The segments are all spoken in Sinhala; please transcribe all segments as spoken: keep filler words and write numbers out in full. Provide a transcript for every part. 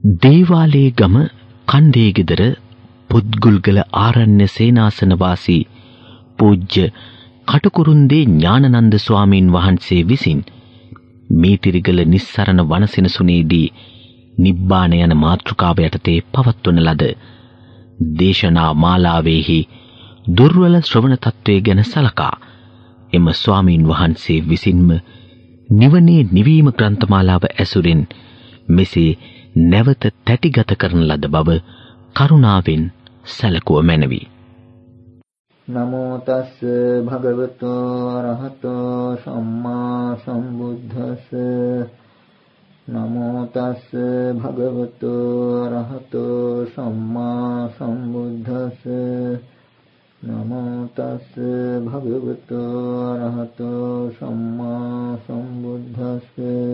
දේවාලේ ගම කණ්ඩේ ගෙදර පුත්ගුල්ගල ආරණ්‍ය සේනාසන වාසී පූජ්‍ය කටුකුරුන්දේ ඥානනන්ද ස්වාමීන් වහන්සේ විසින් මීතිරිගල නිස්සරණ වනසෙනසුනේදී නිබ්බාන යන මාතෘකාව යටතේ පවත්වන ලද දේශනා මාලාවේහි දුර්වල ශ්‍රවණ තත්වයේ ගැන සලකා එම ස්වාමීන් වහන්සේ විසින්ම නිවනේ නිවීම ග්‍රන්ථමාලාව ඇසුරින් මෙසේ නැවත තැටිගත කරන ලද බව කරුණාවෙන් සැලකුව මැනවි. නමෝ තස් භගවතු අරහතෝ සම්මා සම්බුද්දස්ස නමෝ තස් භගවතු අරහතෝ සම්මා සම්බුද්දස්ස නමෝ තස් භගවතු අරහතෝ සම්මා සම්බුද්දස්ස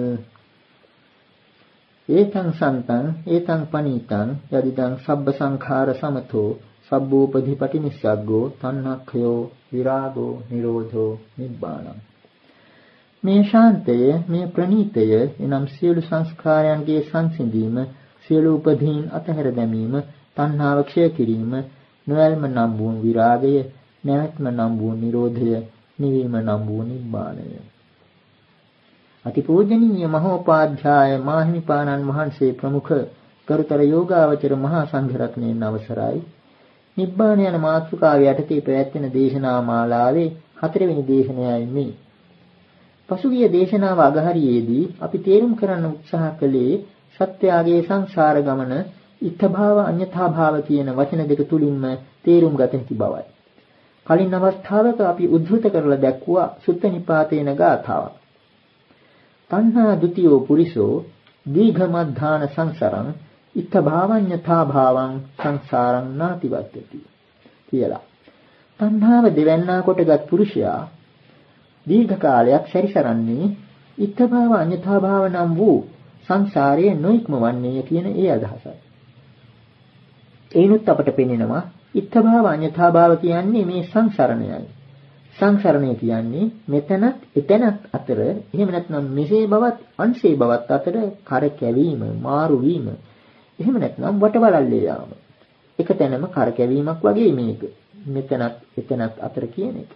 ඒතං සන්තං ඒතං පනීතං යදිදං සබ්බ සංඛාර සමතෝ සබ්බෝපදීපටි නිස්සග්ගෝ තණ්හක්ඛයෝ විරාගෝ නිරෝධෝ නිබ්බාණං. මේ ශාන්තය මේ ප්‍රණීතය එනම් සියලු සංස්කාරයන්ගේ සංසිඳීම, සියලු උපදීන් අතහැර දැමීම, තණ්හාව ක්ෂය කිරීම, නොයල්ම නම් වූ විරාගය, නැවැත්ම නම් වූ නිරෝධය, නිවීම නම් වූ නිබ්බාණය. අතිපූජනීය මහෝපාධ්‍යාය මාහිමිපාණන් වහන්සේ ප්‍රමුඛ කරුතර යෝගාවචර මහා සංඝරත්නයන් අවසරයි. නිබ්බාන යන මාතෘකාව යටතේ පැවැත්වෙන දේශනා මාලාවේ හතරවෙනි දේශනයයි මේ. පසුගිය දේශනාව අගහරියේදී අපි තේරුම් කරන්න උත්සාහ කළේ සත්‍යයේ සංසාර ගමන ඉත්තභාව අඤ්ඤථාභාව කියන වචන දෙක තුලින්ම තේරුම් ගත හැකි බවයි. කලින් අවස්ථාවක අපි උද්ධෘත කරලා දැක්වුවා සුත්ත නිපාතේන ගාථාව. තණ්හා ද්විතීයෝ පුරිසෝ දීඝමද්ධාන සංසරං ඉත්තභාවඤ්ඤථාභාවං සංසාරං නාතිවත්තති කියලා. තණ්හාව දෙවන්නා කොටගත් පුරුෂයා දීර්ඝ කාලයක් සැරිසරන්නේ ඉත්තභාව අඤ්ඤථාභාව නම් වූ සංසාරයේ නොඉක්මවන්නේ කියන ඒ අදහසයි. ඒනුත් අපට පෙනෙනවා ඉත්තභාව අඤ්ඤථාභාව කියන්නේ මේ සංසරණයයි. සංසරණය කියන්නේ මෙතනත් එතනත් අතර, එහෙම නැත්නම් මෙසේ බවත් අන්සේ බවත් අතර කර කැවීම, මාරු වීම, එහෙම නැත්නම් වටවලල්ලේ යාම. එක තැනම කර කැවීමක් වගේ මේක. මෙතනත් එතනත් අතර කියන එක.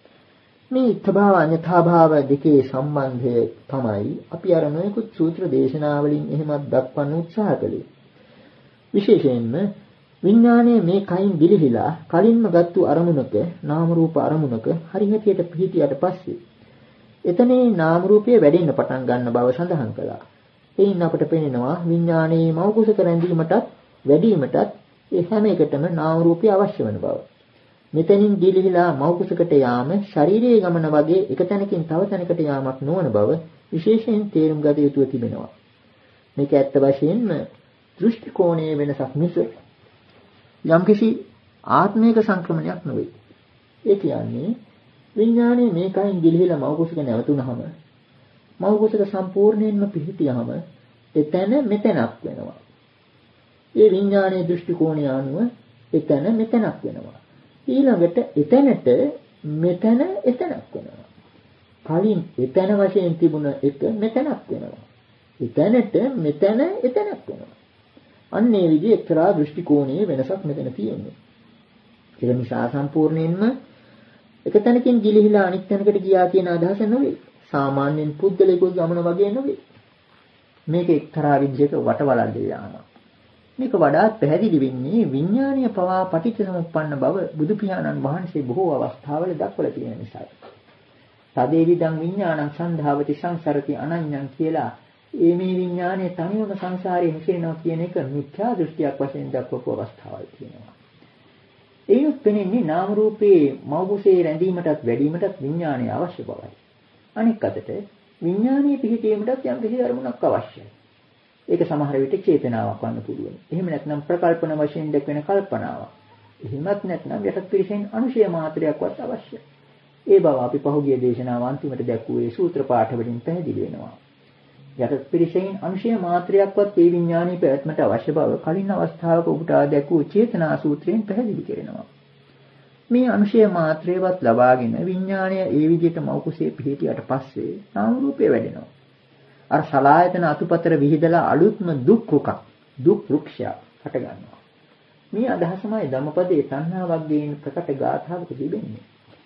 මේ ඉත්තභාව අඤ්ඤථාභාව දෙකේ සම්බන්ධය තමයි අපි අර නොයෙකුත් සූත්‍ර දේශනාවලින් එහෙමත් දක්වන්න උත්සාහ කළේ. විශේෂයෙන්ම විඥානයේ මේ කයින් දිලිහිලා කලින්ම ගත්තු අරමුණක, නාම රූප අරමුණක හරිහැටියට පිහිටියට පස්සේ එතනේ නාම රූපය වැඩෙන්න පටන් ගන්න බව සඳහන් කළා. එයින් අපට පෙනෙනවා විඥානයේ මෞකුසක රැඳීමටත් වැඩිවීමටත් ඒ හැම එකටම නාම රූපය අවශ්‍ය වෙන බව. මෙතනින් දිලිහිලා මෞකුසකට යාම ශරීරයේ ගමන වගේ එක තැනකින් තව තැනකට යාමක් නොවන බව විශේෂයෙන් තේරුම් ගත යුතුව තිබෙනවා. මේක ඇත්ත වශයෙන්ම දෘෂ්ටි කෝණයේ වෙනසක් මිස යම්කිසි ආත්මික සංක්‍රමණයක් නෙවෙයි. ඒ කියන්නේ විඥානයේ මේකයින් දිලිහිලා මෞකුසක නැවතුනහම මෞකුසක සම්පූර්ණයෙන්ම පිහිටියහම එතන මෙතනක් වෙනවා. ඒ විඥානයේ දෘෂ්ටි කෝණය අනුව එතන මෙතනක් වෙනවා. ඊළඟට එතනට මෙතන එතනක් වෙනවා. කලින් එතන වශයෙන් තිබුණ එක මෙතනක් වෙනවා. එතනට මෙතන එතනක් වෙනවා. අන්න ඒ විදිහේ එක්තරා දෘෂ්ටි කෝණයේ වෙනසක් මෙතන තියෙනවා. ඒක නිසා සම්පූර්ණයෙන්ම එක තැනකින් ගිලිහිලා අනිත් තැනකට ගියා කියන අදහස නෙවෙයි. සාමාන්‍යයෙන් පුද්ගලිකව ගමන වගේ නෙවෙයි. මේක එක්තරා විදිහක වටවලල්ලේ යාමක්. මේක වඩාත් පැහැදිලි වෙන්නේ විඥානීය පවා පටිච්චසමුප්පන්න බව බුදු පියාණන් වහන්සේ බොහෝ අවස්ථාවල දක්වලා තියෙන නිසා. තදේවිදං විඥානං සන්ධාවති සංසරති අනඤ්ඤං කියලා ඒ මේ විඥානයේ තනියම සංසාරයේ හිසෙනවා කියන එක මිත්‍යා දෘෂ්ටියක් වශයෙන් දක්වපු අවස්ථාවල් තියෙනවා. ඒත් පෙනෙන්නේ නාම රූපේ මෞගුසේ රැඳීමටත් වැඩිවීමටත් විඥානය අවශ්‍ය බවයි. අනෙක් අතට විඥානීය පිහිටීමටත් යම් කිසි අරමුණක් අවශ්‍යයි. ඒක සමහර විට චේතනාවක් වන්න පුළුවන්. එහෙම නැත්නම් ප්‍රකල්පන වශයෙන් දක්වන කල්පනාවක්. එහෙමත් නැත්නම් යටත් පිරිසෙන් අනුශය මාත්‍රයක්වත් අවශ්‍යයි. ඒ බව අපි පහුගිය දේශනාව අන්තිමට දැක්වුවේ සූත්‍ර පාඨ වලින් පැහැදිලි වෙනවා. යටත් පිරිසෙන් අනුශය මාත්‍රයක්වත් ඒ විඥානීය පැවැත්මට අවශ්‍ය බව කලින් අවස්ථාවක ඔබට දැක්වූ චේතනා සූත්‍රයෙන් පැහැදිලි කරනවා. මේ අනුශය මාත්‍රේවත් ලබාගෙන විඥාණය ඒ විදිහට මෞකුසේ පිහිටියට පස්සේ නාම රූපය වැඩෙනවා. අර සලායතන අතුපතර විහිදලා අලුත්ම දුක් රුකක් දුක් වෘක්ෂයක් හට ගන්නවා. මේ අදහසමයි ධම්මපදයේ තණ්හා වර්ගයෙන් ප්‍රකට ගාථාවක තිබෙන්නේ.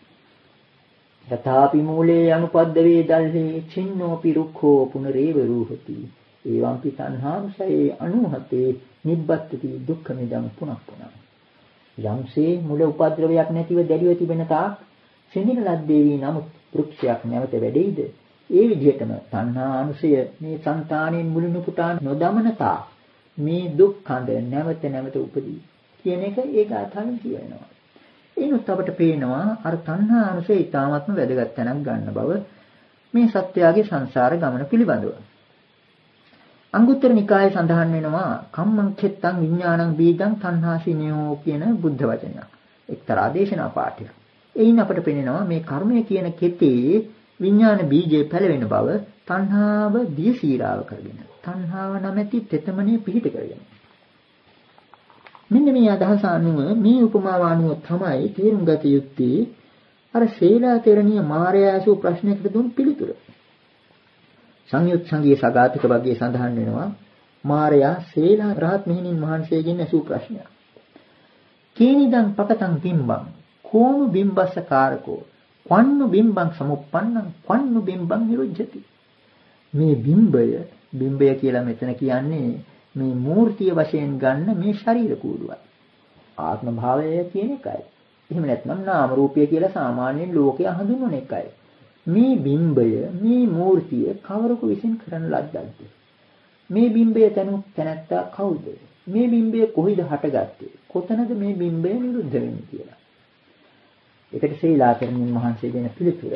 යථාපි මූලේ අනුපද්දවේ දල්හි චින්නෝපි රුක්ඛෝ පුනරේව රූහති. එවම්පි තණ්හාංශයේ අනුහතේ නිබ්බත්ති දුක්ඛමිදං පුනක් පුනක්. යම්සේ මුල උපද්‍රවයක් නැතිව දැඩිව තිබෙන තාක් සිඳින ලද්දේ වී නමුත් වෘක්ෂයක් නැවත වැඩෙයිද? ඒ විදිහටම තණ්හා අනුසය මේ సంతාණයෙන් මුලිනු පුටා නොදමන තාක් මේ දුක් කඳ නැවත නැවත උපදී කියන එක ඒ ගාථාවෙන් කියවෙනවා. එනොත් අපට පේනවා අර තණ්හා අනුසය ඊටාත්ම වැදගත් තැනක් ගන්න බව මේ සත්‍යයේ සංසාර ගමන පිළිබඳව. අංගුත්තර නිකායේ සඳහන් වෙනවා කම්මං කෙත්තං විඥානං බීජං තණ්හාසිනියෝ කියන බුද්ධ වචනයක්. එක්තරා දේශනා පාඨයක්. එයින් අපට පේනවා මේ කර්මය කියන කෙතේ විඥාන බීජය පැලවෙන බව තණ්හාව දියසීරාව කරගෙන. තණ්හාව නැමැති තෙතමනේ පිහිට කරගෙන. මෙන්න මේ අදහස අනුව මේ උපමාව අනුව තමයි තේරුම් ගත යුත්තේ අර ශීලාතරණීය මාර්යාසු ප්‍රශ්නයකට දුන් පිළිතුර. සංයුත් සංගීය සගාතික වර්ගයේ සඳහන් වෙනවා මාර්යා ශීලා රහත් මෙහෙණින් වහන්සේගෙන් ඇසූ ප්‍රශ්නයක්. කේනිදං පකතං බිම්බං කෝණු බිම්බස්ස කාරකෝ වන්නු බිම්බං සමුප්පන්නං වන්නු බිම්බං නිරුජ්ජති. මේ බිම්බය බිම්බය කියලා මෙතන කියන්නේ මේ මූර්තිය වශයෙන් ගන්න මේ ශරීර කූඩුවයි. ආත්ම භාවය කියන එකයි. එහෙම නැත්නම් නාම රූපය කියලා සාමාන්‍යයෙන් ලෝකයේ හඳුන්වන එකයි. මේ බිම්බය මේ මූර්තිය කවරෙකු විසින් කරන ලද්දක්ද? මේ බිම්බය තනු තැනැත්තා කවුද? මේ බිම්බය කොහිද හටගත්තේ? කොතනද මේ බිම්බය නිරුද්ධ වෙන්නේ කියලා. ඒකට ශීලාකරණින් මහන්සිය දෙන පිළිතුර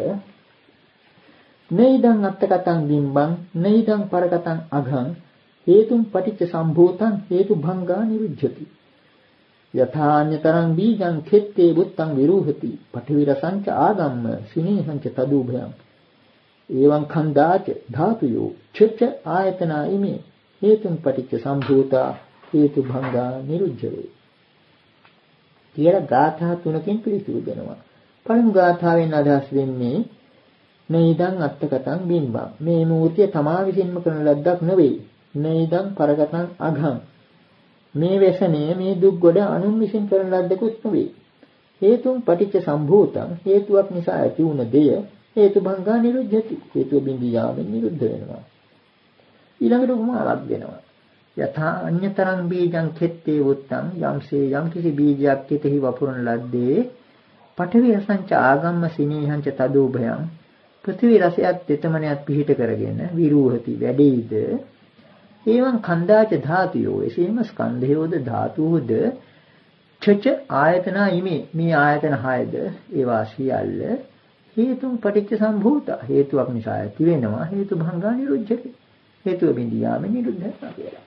නෛදං අත්තකතං බිම්බං නෛදං පරකතං අඝං හේතුම් පටිච්ච සම්භූතං හේතු භංගා නිරුද්ධති. යථාඤ්‍යතරං බීජං කෙත්තේ බුත්තං විරූහති පඨවි රසංච ආගම්ම සිනේහංච තදුභයං එවං ඛණ්ඩාච ධාතුයෝ චච්ච ආයතනා ඉමේ හේතුම් පටිච්ච සම්භූතා හේතු භංගා නිරුද්ධවේ. කියලා ගාථා තුනකින් පිළිතුරු දෙනවා. පළමු ගාථාවෙන් අදහස් වෙන්නේ නෛදං අත්තකතං බිම්බං මේ මූර්තිය තමා විසින්ම කරන ලද්දක් නෙවෙයි. නෛදං පරකතං අඝං මේ වැසනේ මේ දුක් ගොඩ අනුන් විසින් කරන ලද්දකුත් නෙවෙයි. හේතුම් පටිච්ච සම්භූතං හේතුවක් නිසා ඇති වුණ දෙය හේතු භංගා නිරුද්ධති. හේතුව බිඳී යාමෙන් නිරුද්ධ වෙනවා. ඊළඟට උපමාවක් දෙනවා. යථා අඤ්‍යතරං බීජං කෙත්තේ වුත්තං යම්සේ යම් කිසි බීජයක් කෙතෙහි වපුරන ලද්දේ පඨවි රසංච ආගම්ම සිනේහංච තදෝභයං පෘථිවි රසයත් තෙතමනයත් පිහිට කරගෙන විරූහති වැඩෙයිද. ඒවන් ඛණ්ඩාච ධාතුයෝ එසේම ස්කන්ධයෝද ධාතුවෝද චච ආයතනා ඉමේ මේ ආයතන හයද ඒවා සියල්ල හේතුම් පටිච්ච සම්භූත හේතුවක් නිසා ඇති වෙනවා හේතු භංගා නිරුද්ධති. හේතුව බිඳී යාම නිරුද්ධ වෙනවා කියලා.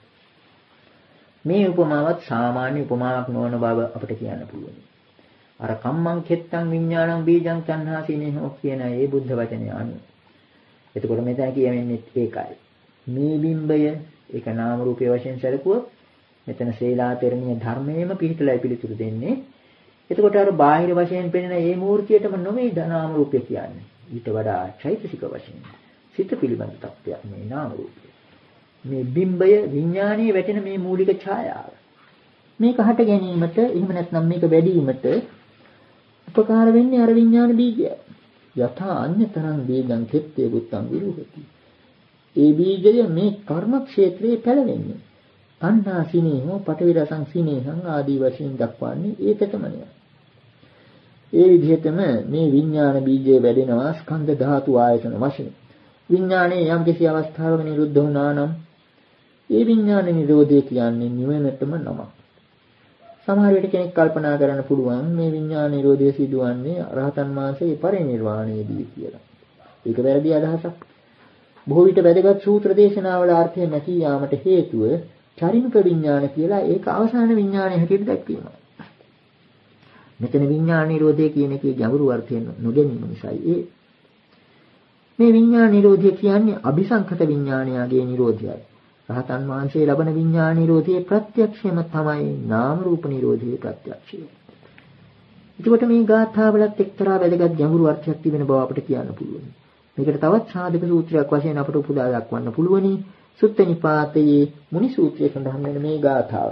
මේ උපමාවත් සාමාන්‍ය උපමාවක් නොවන බව අපිට කියන්න පුළුවන්. අර කම්මං කෙත්තං විඥානං බීජං තණ්හාසිනේහෝ කියන ඒ බුද්ධ වචනය අනුව. එතකොට මෙතන කියවෙන්නේ ඒකයි. මේ බිම්බය ඒක නාම රූපයේ වශයෙන් සැලකුවොත් මෙතන ශීලාතරණීය ධර්මයේම පිහිටලා පිළිතුරු දෙන්නේ. එතකොට අර බාහිර වශයෙන් පෙනෙන මේ මූර්තියටම නොවේ නාම රූපය කියන්නේ. ඊට වඩා චෛතසික වශයෙන් සිත පිළිබඳ තත්ත්වයක් මේ නාම රූපය. මේ බිම්බය විඥානයේ වැටෙන මේ මූලික ඡායාව. මේක හට ගැනීමට එහෙම නැත්නම් මේක වැඩිවීමට උපකාර වෙන්නේ අර විඥාන බීජය. යථා අඤ්‍යතරං බීජං කෙත්තේ බුත්තං විරූහති. ඒ බීජය මේ කර්ම ක්ෂේත්‍රයේ පැලවෙන්නේ. තණ්හා සිනේහෝ පඨවි රසං සිනේහං ආදී වශයෙන් දක්වන්නේ ඒකටමනය. ඒ විදිහටම මේ විඥාන බීජය වැඩෙනවා ස්කන්ධ ධාතු ආයතන වශයෙන්. විඥානයේ යම් කිසි අවස්ථාවක නිරුද්ධ වුණා නම් ඒ විඥාන නිරෝධය කියන්නේ නිවනටම නමක්. සමහර විට කෙනෙක් කල්පනා කරන්න පුළුවන් මේ විඥාන නිරෝධය සිදුවන්නේ රහතන් වහන්සේගේ පරිනිර්වාණයේදී කියලා. ඒක වැරදි අදහසක්. බොහෝ විට වැදගත් සූත්‍ර දේශනාවල අර්ථය නැති යාමට හේතුව චරිමුක විඥාන කියලා ඒක අවසාන විඥානයේ හැටියට දැක්වීමයි. මෙතන විඥාන නිරෝධය කියන එකේ ගැඹුරු අර්ථය නොදැනීම නිසායි ඒ. මේ විඥාන නිරෝධය කියන්නේ අபிසංකත විඥානයගේ නිරෝධයයි. රහතන් වහන්සේ ලබන විඥාන නිරෝධයේ ප්‍රත්‍යක්ෂයම තමයි නාම රූප නිරෝධයේ ප්‍රත්‍යක්ෂය. එතකොට මේ ගාථාවලත් එක්තරා වැදගත් ගැඹුරු අර්ථයක් තිබෙන බව අපිට කියන්න පුළුවන්. මේකට තවත් සාධක සූත්‍රයක් වශයෙන් අපට උපුදා දක්වන්න පුළුවනි. සුත්ත නිපාතයේ මුනි සූත්‍රයේ සඳහන් වෙන මේ ගාථාව.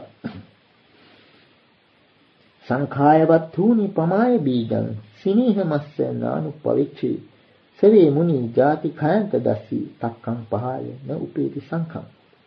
සංඛායවත්තුනි පමාය බීජං සිනේහමස්ස නානුපවිච්චේ සවේ මුනි ජාති khයන්ත දස්සි තක්කං පහය න උපේති සංඛං.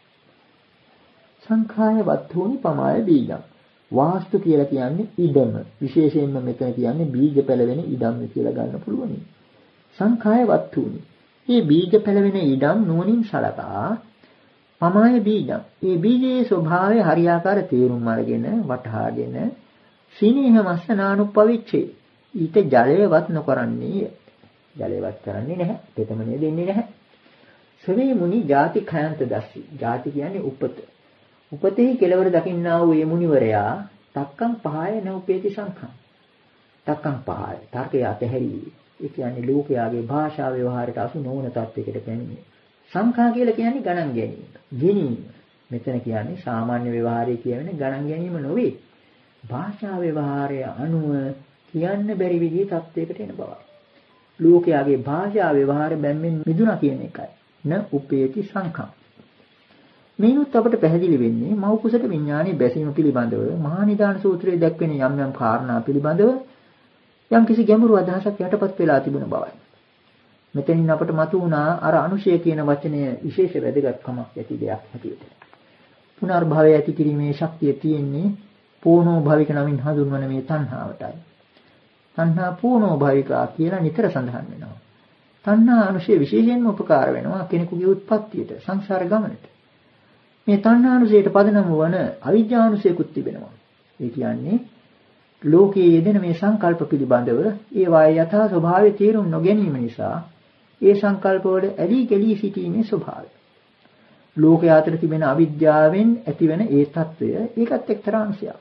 සංඛායවත්තුනි පමාය බීජං. වාස්තු කියලා කියන්නේ ඉඩම. විශේෂයෙන්ම මෙතන කියන්නේ බීජ පැලවෙන ඉඩම් කියලා ගන්න පුළුවන්. සංඛායවත්තුනි. මේ බීජ පැලවෙන ඉඩම් නුවණින් සලකා පමාය බීජං. මේ බීජයේ ස්වභාවය හරියාකාර තේරුම් අරගෙන වටහාගෙන සිනේහමස්ස නානුපවිච්චේ ඊට ජලයවත් නොකරන්නේ. ජලයවත් කරන්නේ නැහැ. තෙතමනේ දෙන්නේ නැහැ. සවේ මුනි ජාති khයන්ත දස්සි. ජාති කියන්නේ උපත. උපතෙහි කෙලවර දකින්නා වූ මේ මුනිවරයා තක්කං පහය න උපේති සංඛං. තක්කං පහය. තර්කය අතහැරී. ඒ කියන්නේ ලෝකයාගේ භාෂා ව්‍යවහාරයට අසු නොවන තත්යකට පැමිණේ. සංඛා කියලා කියන්නේ ගණන් ගැනීම. ගැනීම. මෙතන කියන්නේ සාමාන්‍ය ව්‍යවහාරය කියන ගණන් ගැනීම නොවේ. භාෂා ව්‍යවහාරය අනුව කියන්න බැරි විදිහේ තත්යකට එන බවයි. ලෝකයාගේ භාෂා ව්‍යවහාර බැම්මෙන් මිදුණා කියන එකයි. න උපේති සංඛං. මේනුත් අපට පැහැදිලි වෙන්නේ මව් කුසට විඥානයේ බැසීම පිළිබඳව මහා නිදාන සූත්‍රයේ දැක්වෙන යම් යම් කාරණා පිළිබඳව යම් කිසි ගැඹුරු අදහසක් යටපත් වෙලා තිබුණ බවයි. මෙතනින් අපට මතුවුණා අර අනුශය කියන වචනය විශේෂ වැදගත්කමක් ඇති දෙයක් හැටියට. පුනර්භවය ඇති කිරීමේ ශක්තිය තියෙන්නේ පූර්ණෝ භවික නමින් හඳුන්වන මේ තණ්හාවටයි. තණ්හා පූර්ණෝ භවිකා කියලා නිතර සඳහන් වෙනවා. තණ්හා අනුශය විශේෂයෙන්ම උපකාර වෙනවා කෙනෙකුගේ උත්පත්තියට, සංසාර ගමනට. මේ තණ්හානුසයට පදනම වන අවිජ්ජානුසයකුත් තිබෙනවා. ඒ කියන්නේ ලෝකයේ යෙදෙන මේ සංකල්ප පිළිබඳව ඒවායේ යථා ස්වභාවය තේරුම් නොගැනීම නිසා ඒ සංකල්පවල ඇලී ගැලී සිටීමේ ස්වභාවය. ලෝකයේ අතර තිබෙන අවිද්‍යාවෙන් ඇතිවන ඒ తত্ত্বය ඒකත් එක්තරා අංශයක්.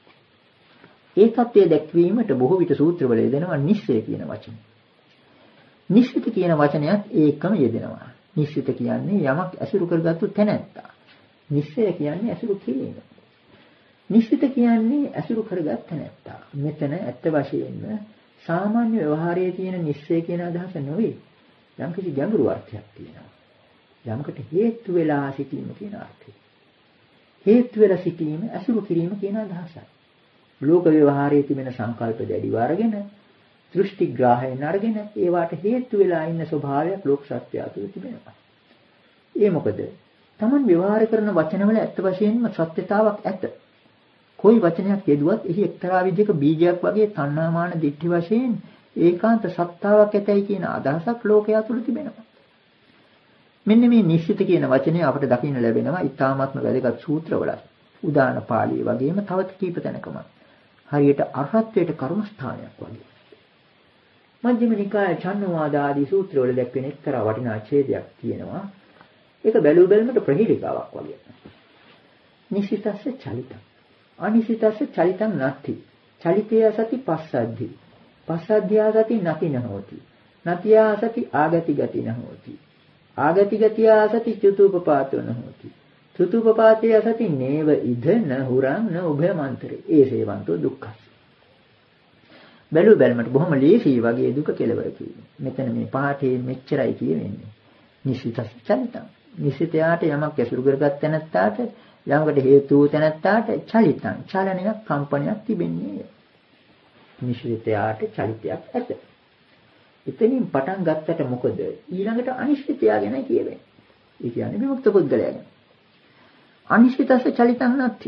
ඒ తত্ত্বය දැක්වීමට බොහෝ විට සූත්‍රවල යෙදෙනවා නිස්සය කියන වචනේ. නිශ්චිත කියන වචනයත් ඒකම යෙදෙනවා. නිශ්චිත කියන්නේ යමක් ඇසුරු කරගත්තු තැනැත්තා. නිශ්චය කියන්නේ ඇසුරු කිරීම. නිශ්චිත කියන්නේ ඇසුරු කරගත් තැනැත්තා. මෙතන ඇත්ත වශයෙන්ම සාමාන්‍ය ව්‍යවහාරයේ තියෙන නිශ්චය කියන අදහස නෙවෙයි. යම්කිසි ගැඹුරු අර්ථයක් තියෙනවා. යමකට හේතු වෙලා සිටීම කියන අර්ථය. හේතු වෙලා සිටීම ඇසුරු කිරීම කියන අදහසයි. ලෝක ව්‍යවහාරයේ තිබෙන සංකල්ප දැඩිව අරගෙන දෘෂ්ටි ග්‍රාහයෙන් අරගෙන ඒවට හේතු වෙලා ඉන්න ස්වභාවයක් ලෝක සත්‍යය තුළ තිබෙනවා. ඒ මොකද? Taman ව්‍යවහාර කරන වචනවල ඇත්ත වශයෙන්ම සත්‍යතාවක් ඇත. કોઈ වචනයක් යෙදුවත් එහි එක්තරා විදිහක බීජයක් වගේ තණ්හාමාන දිට්ඨි වශයෙන් ඒකාන්ත සත්‍තාවක් ඇතයි කියන අදහසක් ලෝකයා තුළ තිබෙනවා. මෙන්න මේ නිශ්චිත කියන වචනය අපිට දකින්න ලැබෙනවා ඊ타මාත්ම වැදගත් සූත්‍රවල. උදාන පාළිය වගේම තව කීප තැනකම. හරියට අරහත්ත්වයට කර්මස්ථානයක් වගේ. මජ්ක්‍ධිම නිකාය චන්නවාද ආදී සූත්‍රවල දැක්වෙන එක්තරා වටිනා ඡේදයක් තියෙනවා. ඒක බැලු බැලමට ප්‍රහීලිකාවක් වගේ. නිශ්චිතස්ස චලිතං. අනිශ්චිතස්ස චලිතං නැති. චලිතය සති පස්සද්ධි. පස්සද්ධියා සති නැති නහෝති. නැතියා සති ආගති ගති නහෝති. ආගති ගතියා සති චතුපපාතෝ නහෝති. චතුපපාතය සති නේව ඉද නහුරං න උභයමන්තරේ. ඒ සේවන්තෝ දුක්ඛස්. බැලු බැලමට බොහොම ලේසි වගේ දුක කෙලවර කියන්නේ. මෙතන මේ පාඨයේ මෙච්චරයි කියවෙන්නේ. නිශ්චිතස්ස චලිතං. නිශ්චිතයාට යමක් ඇසුරු කරගත් තැනැත්තාට යමකට හේතු වූ තැනැත්තාට චලිතං චලනයක් කම්පනයක් තිබෙන්නේ. නිශ්චිතයාට චලිතයක් ඇත. එතනින් පටන් ගත්තට මොකද ඊළඟට අනිශ්චිතයා ගැන කියවෙන්නේ. ඒ කියන්නේ විමුක්ත පුද්ගලයා ගැන. අනිශ්චිතස්ස චලිතං නැති.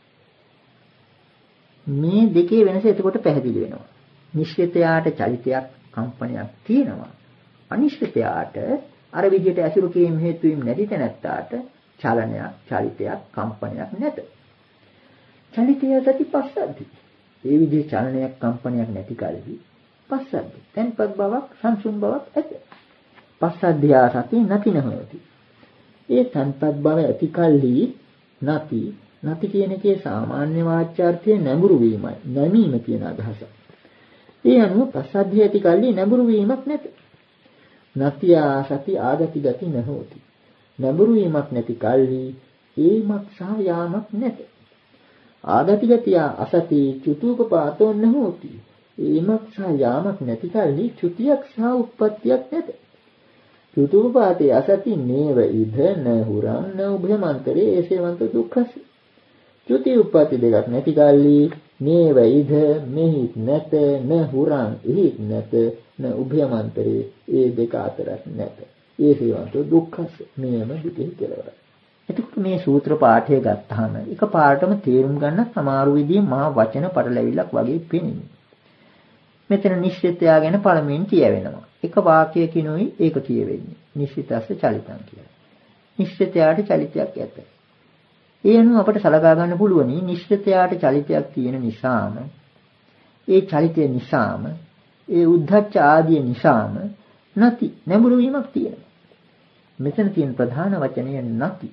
මේ දෙකේ වෙනස එතකොට පැහැදිලි වෙනවා. නිශ්චිතයාට චලිතයක් කම්පනයක් තියෙනවා. අනිශ්චිතයාට අර විදිහට ඇසුරු කිරීම හේතු වීම නැති තැනැත්තාට චලනයක්, චලිතයක්, කම්පනයක් නැත. චලිතය සති පස්සද්ධි. ඒ විදිහේ චලනයක්, කම්පනයක් නැති කලදී පස්සද්ධි. තන්පත් බවක්, සංසුන් බවක් ඇත. පස්සද්ධියා සති නැති නොවති. ඒ තන්පත් බව ඇති කල්හි නැති, නැති කියන එකේ සාමාන්‍ය වාචාර්ථය නැඹුරු වීමයි. නැමීම කියන අදහස. ඒ අනුව පස්සද්ධිය ඇති කල්හි නැඹුරු වීමක් නැත. නැතියා සති ආගති ගති නොහොති. නැඹුරු වීමක් නැති කල්හි ඒමක් සහ යාමක් නැත. ආගති ගතිය අසති චුතුපපාතෝ නොහොති. ඒමක් සහ යාමක් නැති කල්හි චුතියක් සහ උත්පත්තියක් නැත. චුතුප්පාතේ අසති නේව ඉද න හුරං න උභයමන්තරේ ඒසේවන්ත දුක්ඛස. චුති උප්පatti දෙකක් නැති කල්ලි නේව ඉද මෙහිත් නැත න හුරං එහිත් නැත න උභයමන්තරේ ඒ දෙක අතරක් නැත. ඒසේවන්ත දුක්ඛස. මේම දුකේ කෙලවරයි. එතකොට මේ සූත්‍ර පාඨය ගත්තාම එක පාඩම තේරුම් ගන්න සමහර විදිහේ මහා වචන පටලැවිල්ලක් වගේ පේනවා. මෙතන නිශ්චිතය ගැන පළමුවෙන් කියවෙනවා. එක වාක්‍යයකිනුයි ඒක කියවෙන්නේ. නිශ්චිතස්ස චලිතං කියලා. නිශ්චිතයාට චලිතයක් ඇත. ඒ අනුව අපට සලකා ගන්න පුළුවනි නිශ්චිතයාට චලිතයක් තියෙන නිසාම ඒ චලිතය නිසාම ඒ උද්ධච්ච ආදී නිසාම නැති නැඹුරු වීමක් තියෙනවා. මෙතන තියෙන ප්‍රධාන වචනය නැති.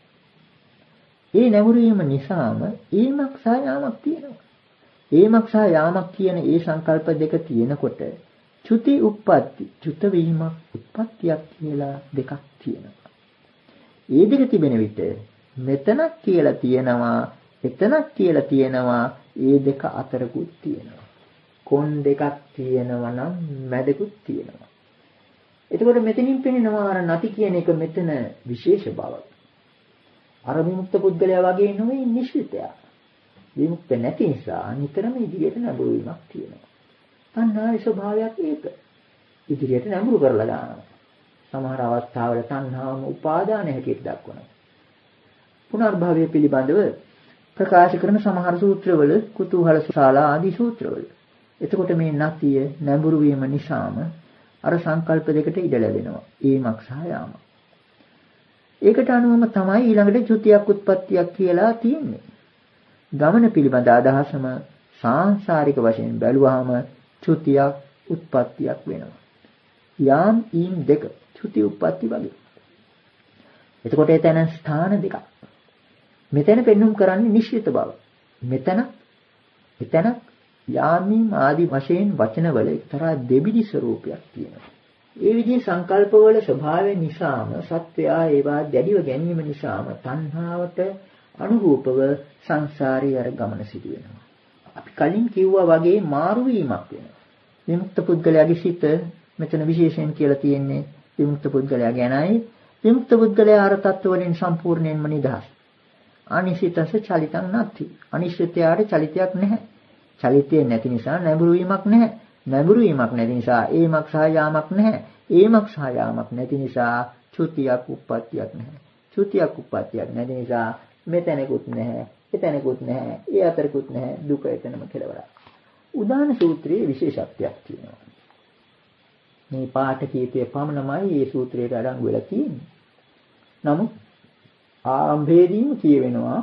ඒ නැඹුරු වීම නිසාම ඒමක් සහ යාමක් තියෙනවා. ඒමක් සහ යාමක් කියන ඒ සංකල්ප දෙක තියෙනකොට චුති උප්පatti චුත වීමක් උත්පත්තියක් කියලා දෙකක් තියෙනවා. ඒ දෙක තිබෙන විට මෙතනක් කියලා තියෙනවා එතනක් කියලා තියෙනවා ඒ දෙක අතරකුත් තියෙනවා. කොන් දෙකක් තියෙනවා නම් මැදකුත් තියෙනවා. එතකොට මෙතනින් පෙනෙනවා අර නැති කියන එක මෙතන විශේෂ බවක්. අර විමුක්ත පුද්ගලයා වගේ නෙවෙයි නිශ්චිතයා. විමුක්ත නැති නිසා නිතරම ඉදිරියට නැඹුරු වීමක් තියෙනවා. තණ්හාවේ ස්වභාවයක් ඒක. ඉදිරියට නැඹුරු කරලා දානවා. සමහර අවස්ථාවල තණ්හාවම උපාදාන හැටියට දක්වනවා. පුනර්භවය පිළිබඳව ප්‍රකාශ කරන සමහර සූත්‍රවල කුතුහල ශාලා ආදී සූත්‍රවල. එතකොට මේ නැතිය නැඹුරු වීම නිසාම අර සංකල්ප දෙකට ඉඩ ලැබෙනවා. ඒමක් සහ යාමක්. ඒකට අනුවම තමයි ඊළඟට චුතියක් උත්පත්තියක් කියලා තියෙන්නේ. ගමන පිළිබඳ අදහසම සාංශාරික වශයෙන් බැලුවාම චුතියක් උත්පත්තියක් වෙනවා. යාම් ඊම් දෙක චුති උත්පත්ති වගේ. එතකොට එතන ස්ථාන දෙකක්. මෙතන පෙන්눔 කරන්නේ නිශ්චිත බව. මෙතන එතන යාමීම් ආදී වශයෙන් වචනවල එක්තරා දෙබිඩි ස්වરૂපයක් තියෙනවා. ඒ විදිහේ සංකල්පවල ස්වභාවය නිසාම සත්‍යය ඒවා දැඩිව ගැනීම නිසාම තණ්හාවට අනුරූපව සංසාරයේ අර ගමන සිදු වෙනවා. අපි කලින් කිව්වා වගේ මාරු වීමක් වෙනවා. විමුක්ත පුද්ගලයාගේ සිත මෙතන විශේෂයෙන් කියලා තියෙන්නේ විමුක්ත පුද්ගලයා ගැනයි. විමුක්ත පුද්ගලයා අර තත්ත්ව වලින් සම්පූර්ණයෙන්ම නිදහස්. අනිශ්චිතස චලිතං නැති. අනිශ්චිතයාට චලිතයක් නැහැ. චලිතය නැති නිසා නැඹුරු වීමක් නැහැ. නැඹුරු වීමක් නැති නිසා ඒමක් සහ යාමක් නැහැ. ඒමක් සහ යාමක් නැති නිසා චුතියක් උප්පත්තියක් නැහැ. චුතියක් උප්පත්තියක් නැති නිසා මෙතනකුත් නැහැ. එතනකුත් නැහැ. ඒ අතරකුත් නැහැ. දුක එතනම කෙලවරයි. උදාන සූත්‍රයේ විශේෂත්වයක් තියෙනවා. මේ පාඨ කීපයේ පමණමයි මේ සූත්‍රයට අඩංගු වෙලා තියෙන්නේ. නමුත් ආරම්භයේදීම කියවෙනවා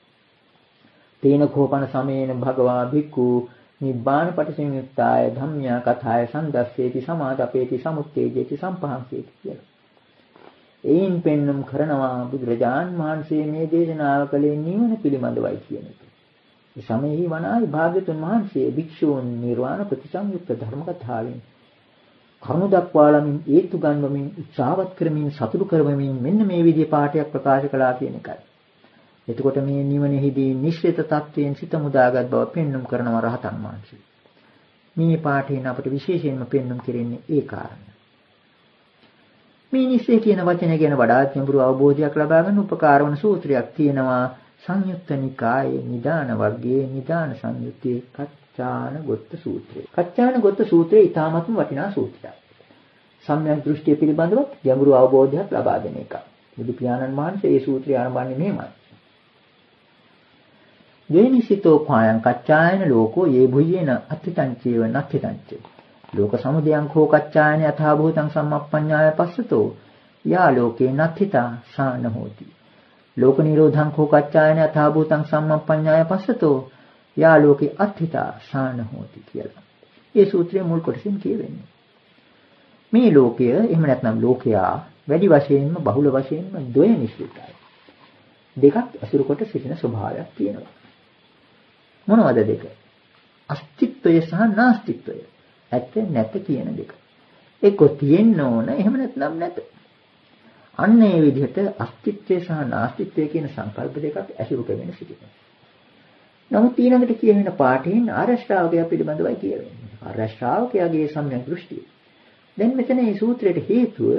තේන කෝපන සමේන භගවා භික්ඛු නිබ්බාන පටිසංයුක්තාය ධම්මියා කථාය සම්දස්සේති සමාදපේති සමුත්තේජේති සම්පහන්සේති කියලා. එයින් පෙන්눔 කරනවා බුදුරජාන් වහන්සේ මේ දේශනාව කළේ නිවන පිළිබඳවයි කියන එක. ඒ සමයෙහි වනායි භාග්‍යතුන් වහන්සේ භික්ෂූන් නිර්වාණ ප්‍රතිසංයුක්ත ධර්ම කතාවෙන් කරුණ දක්වාලමින් ඒතු ගන්වමින් උත්සාහවත් කරමින් සතුටු කරවමින් මෙන්න මේ විදිහේ පාඩයක් ප්‍රකාශ කළා කියන එකයි. එතකොට මේ නිවනෙහිදී නිශ්චිත තත්වයෙන් සිත මුදාගත් බව පෙන්눔 කරනවා රහතන් වහන්සේ. මේ පාඩයෙන් අපට විශේෂයෙන්ම පෙන්눔 කෙරෙන්නේ ඒ කාරණය. මේ නිශ්චය කියන වචනය ගැන වඩාත් ගැඹුරු අවබෝධයක් ලබා ගන්න උපකාර වන සූත්‍රයක් තියෙනවා සංයුත්ත නිකායේ නිදාන වර්ගයේ නිදාන සංයුත්තේ කච්චාන ගොත්ත සූත්‍රය. කච්චාන ගොත්ත සූත්‍රය ඊටාත්ම වටිනා සූත්‍රයක්. සම්‍යක් දෘෂ්ටිය පිළිබඳව ගැඹුරු අවබෝධයක් ලබා දෙන එක. බුදු පියාණන් වහන්සේ මේ සූත්‍රය ආරම්භන්නේ මෙහෙමයි. දේනිසිතෝ පායං කච්චායන ලෝකෝ යේ භුයේන අත්ථිතංචේව නත්ථිතංචේ ලෝක සමුදයං කෝ කච්චායන යථා භූතං සම්මප්පඤ්ඤාය පස්සතෝ යා ලෝකේ නත්ථිතා සාන හෝති ලෝක නිරෝධං කෝ කච්චායන යථා භූතං සම්මප්පඤ්ඤාය පස්සතෝ යා ලෝකේ අත්ථිතා සාන හෝති කියලා. මේ සූත්‍රයේ මුල් කොටසින් කියවෙන්නේ මේ ලෝකය එහෙම නැත්නම් ලෝකයා වැඩි වශයෙන්ම බහුල වශයෙන්ම ද්වය නිශ්චිතයි. දෙකක් අසුරු කොට සිටින ස්වභාවයක් තියෙනවා. මොනවද දෙක? අස්තිත්වය සහ නාස්තිත්වය. ඇත්ත නැත කියන දෙක. එක්ක තියෙන්න ඕන එහෙම නැත්නම් නැත. අන්න ඒ විදිහට අස්තිත්වය සහ නාස්තිත්වය කියන සංකල්ප දෙකක් ඇසුරු කරගෙන සිටිනවා. නමුත් ඊළඟට කියවෙන පාඨයෙන් ආර්ය ශ්‍රාවකයා පිළිබඳවයි කියවෙන්නේ. ආර්ය ශ්‍රාවකයාගේ සම්‍යක් දෘෂ්ටිය. දැන් මෙතන මේ සූත්‍රයේ හේතුව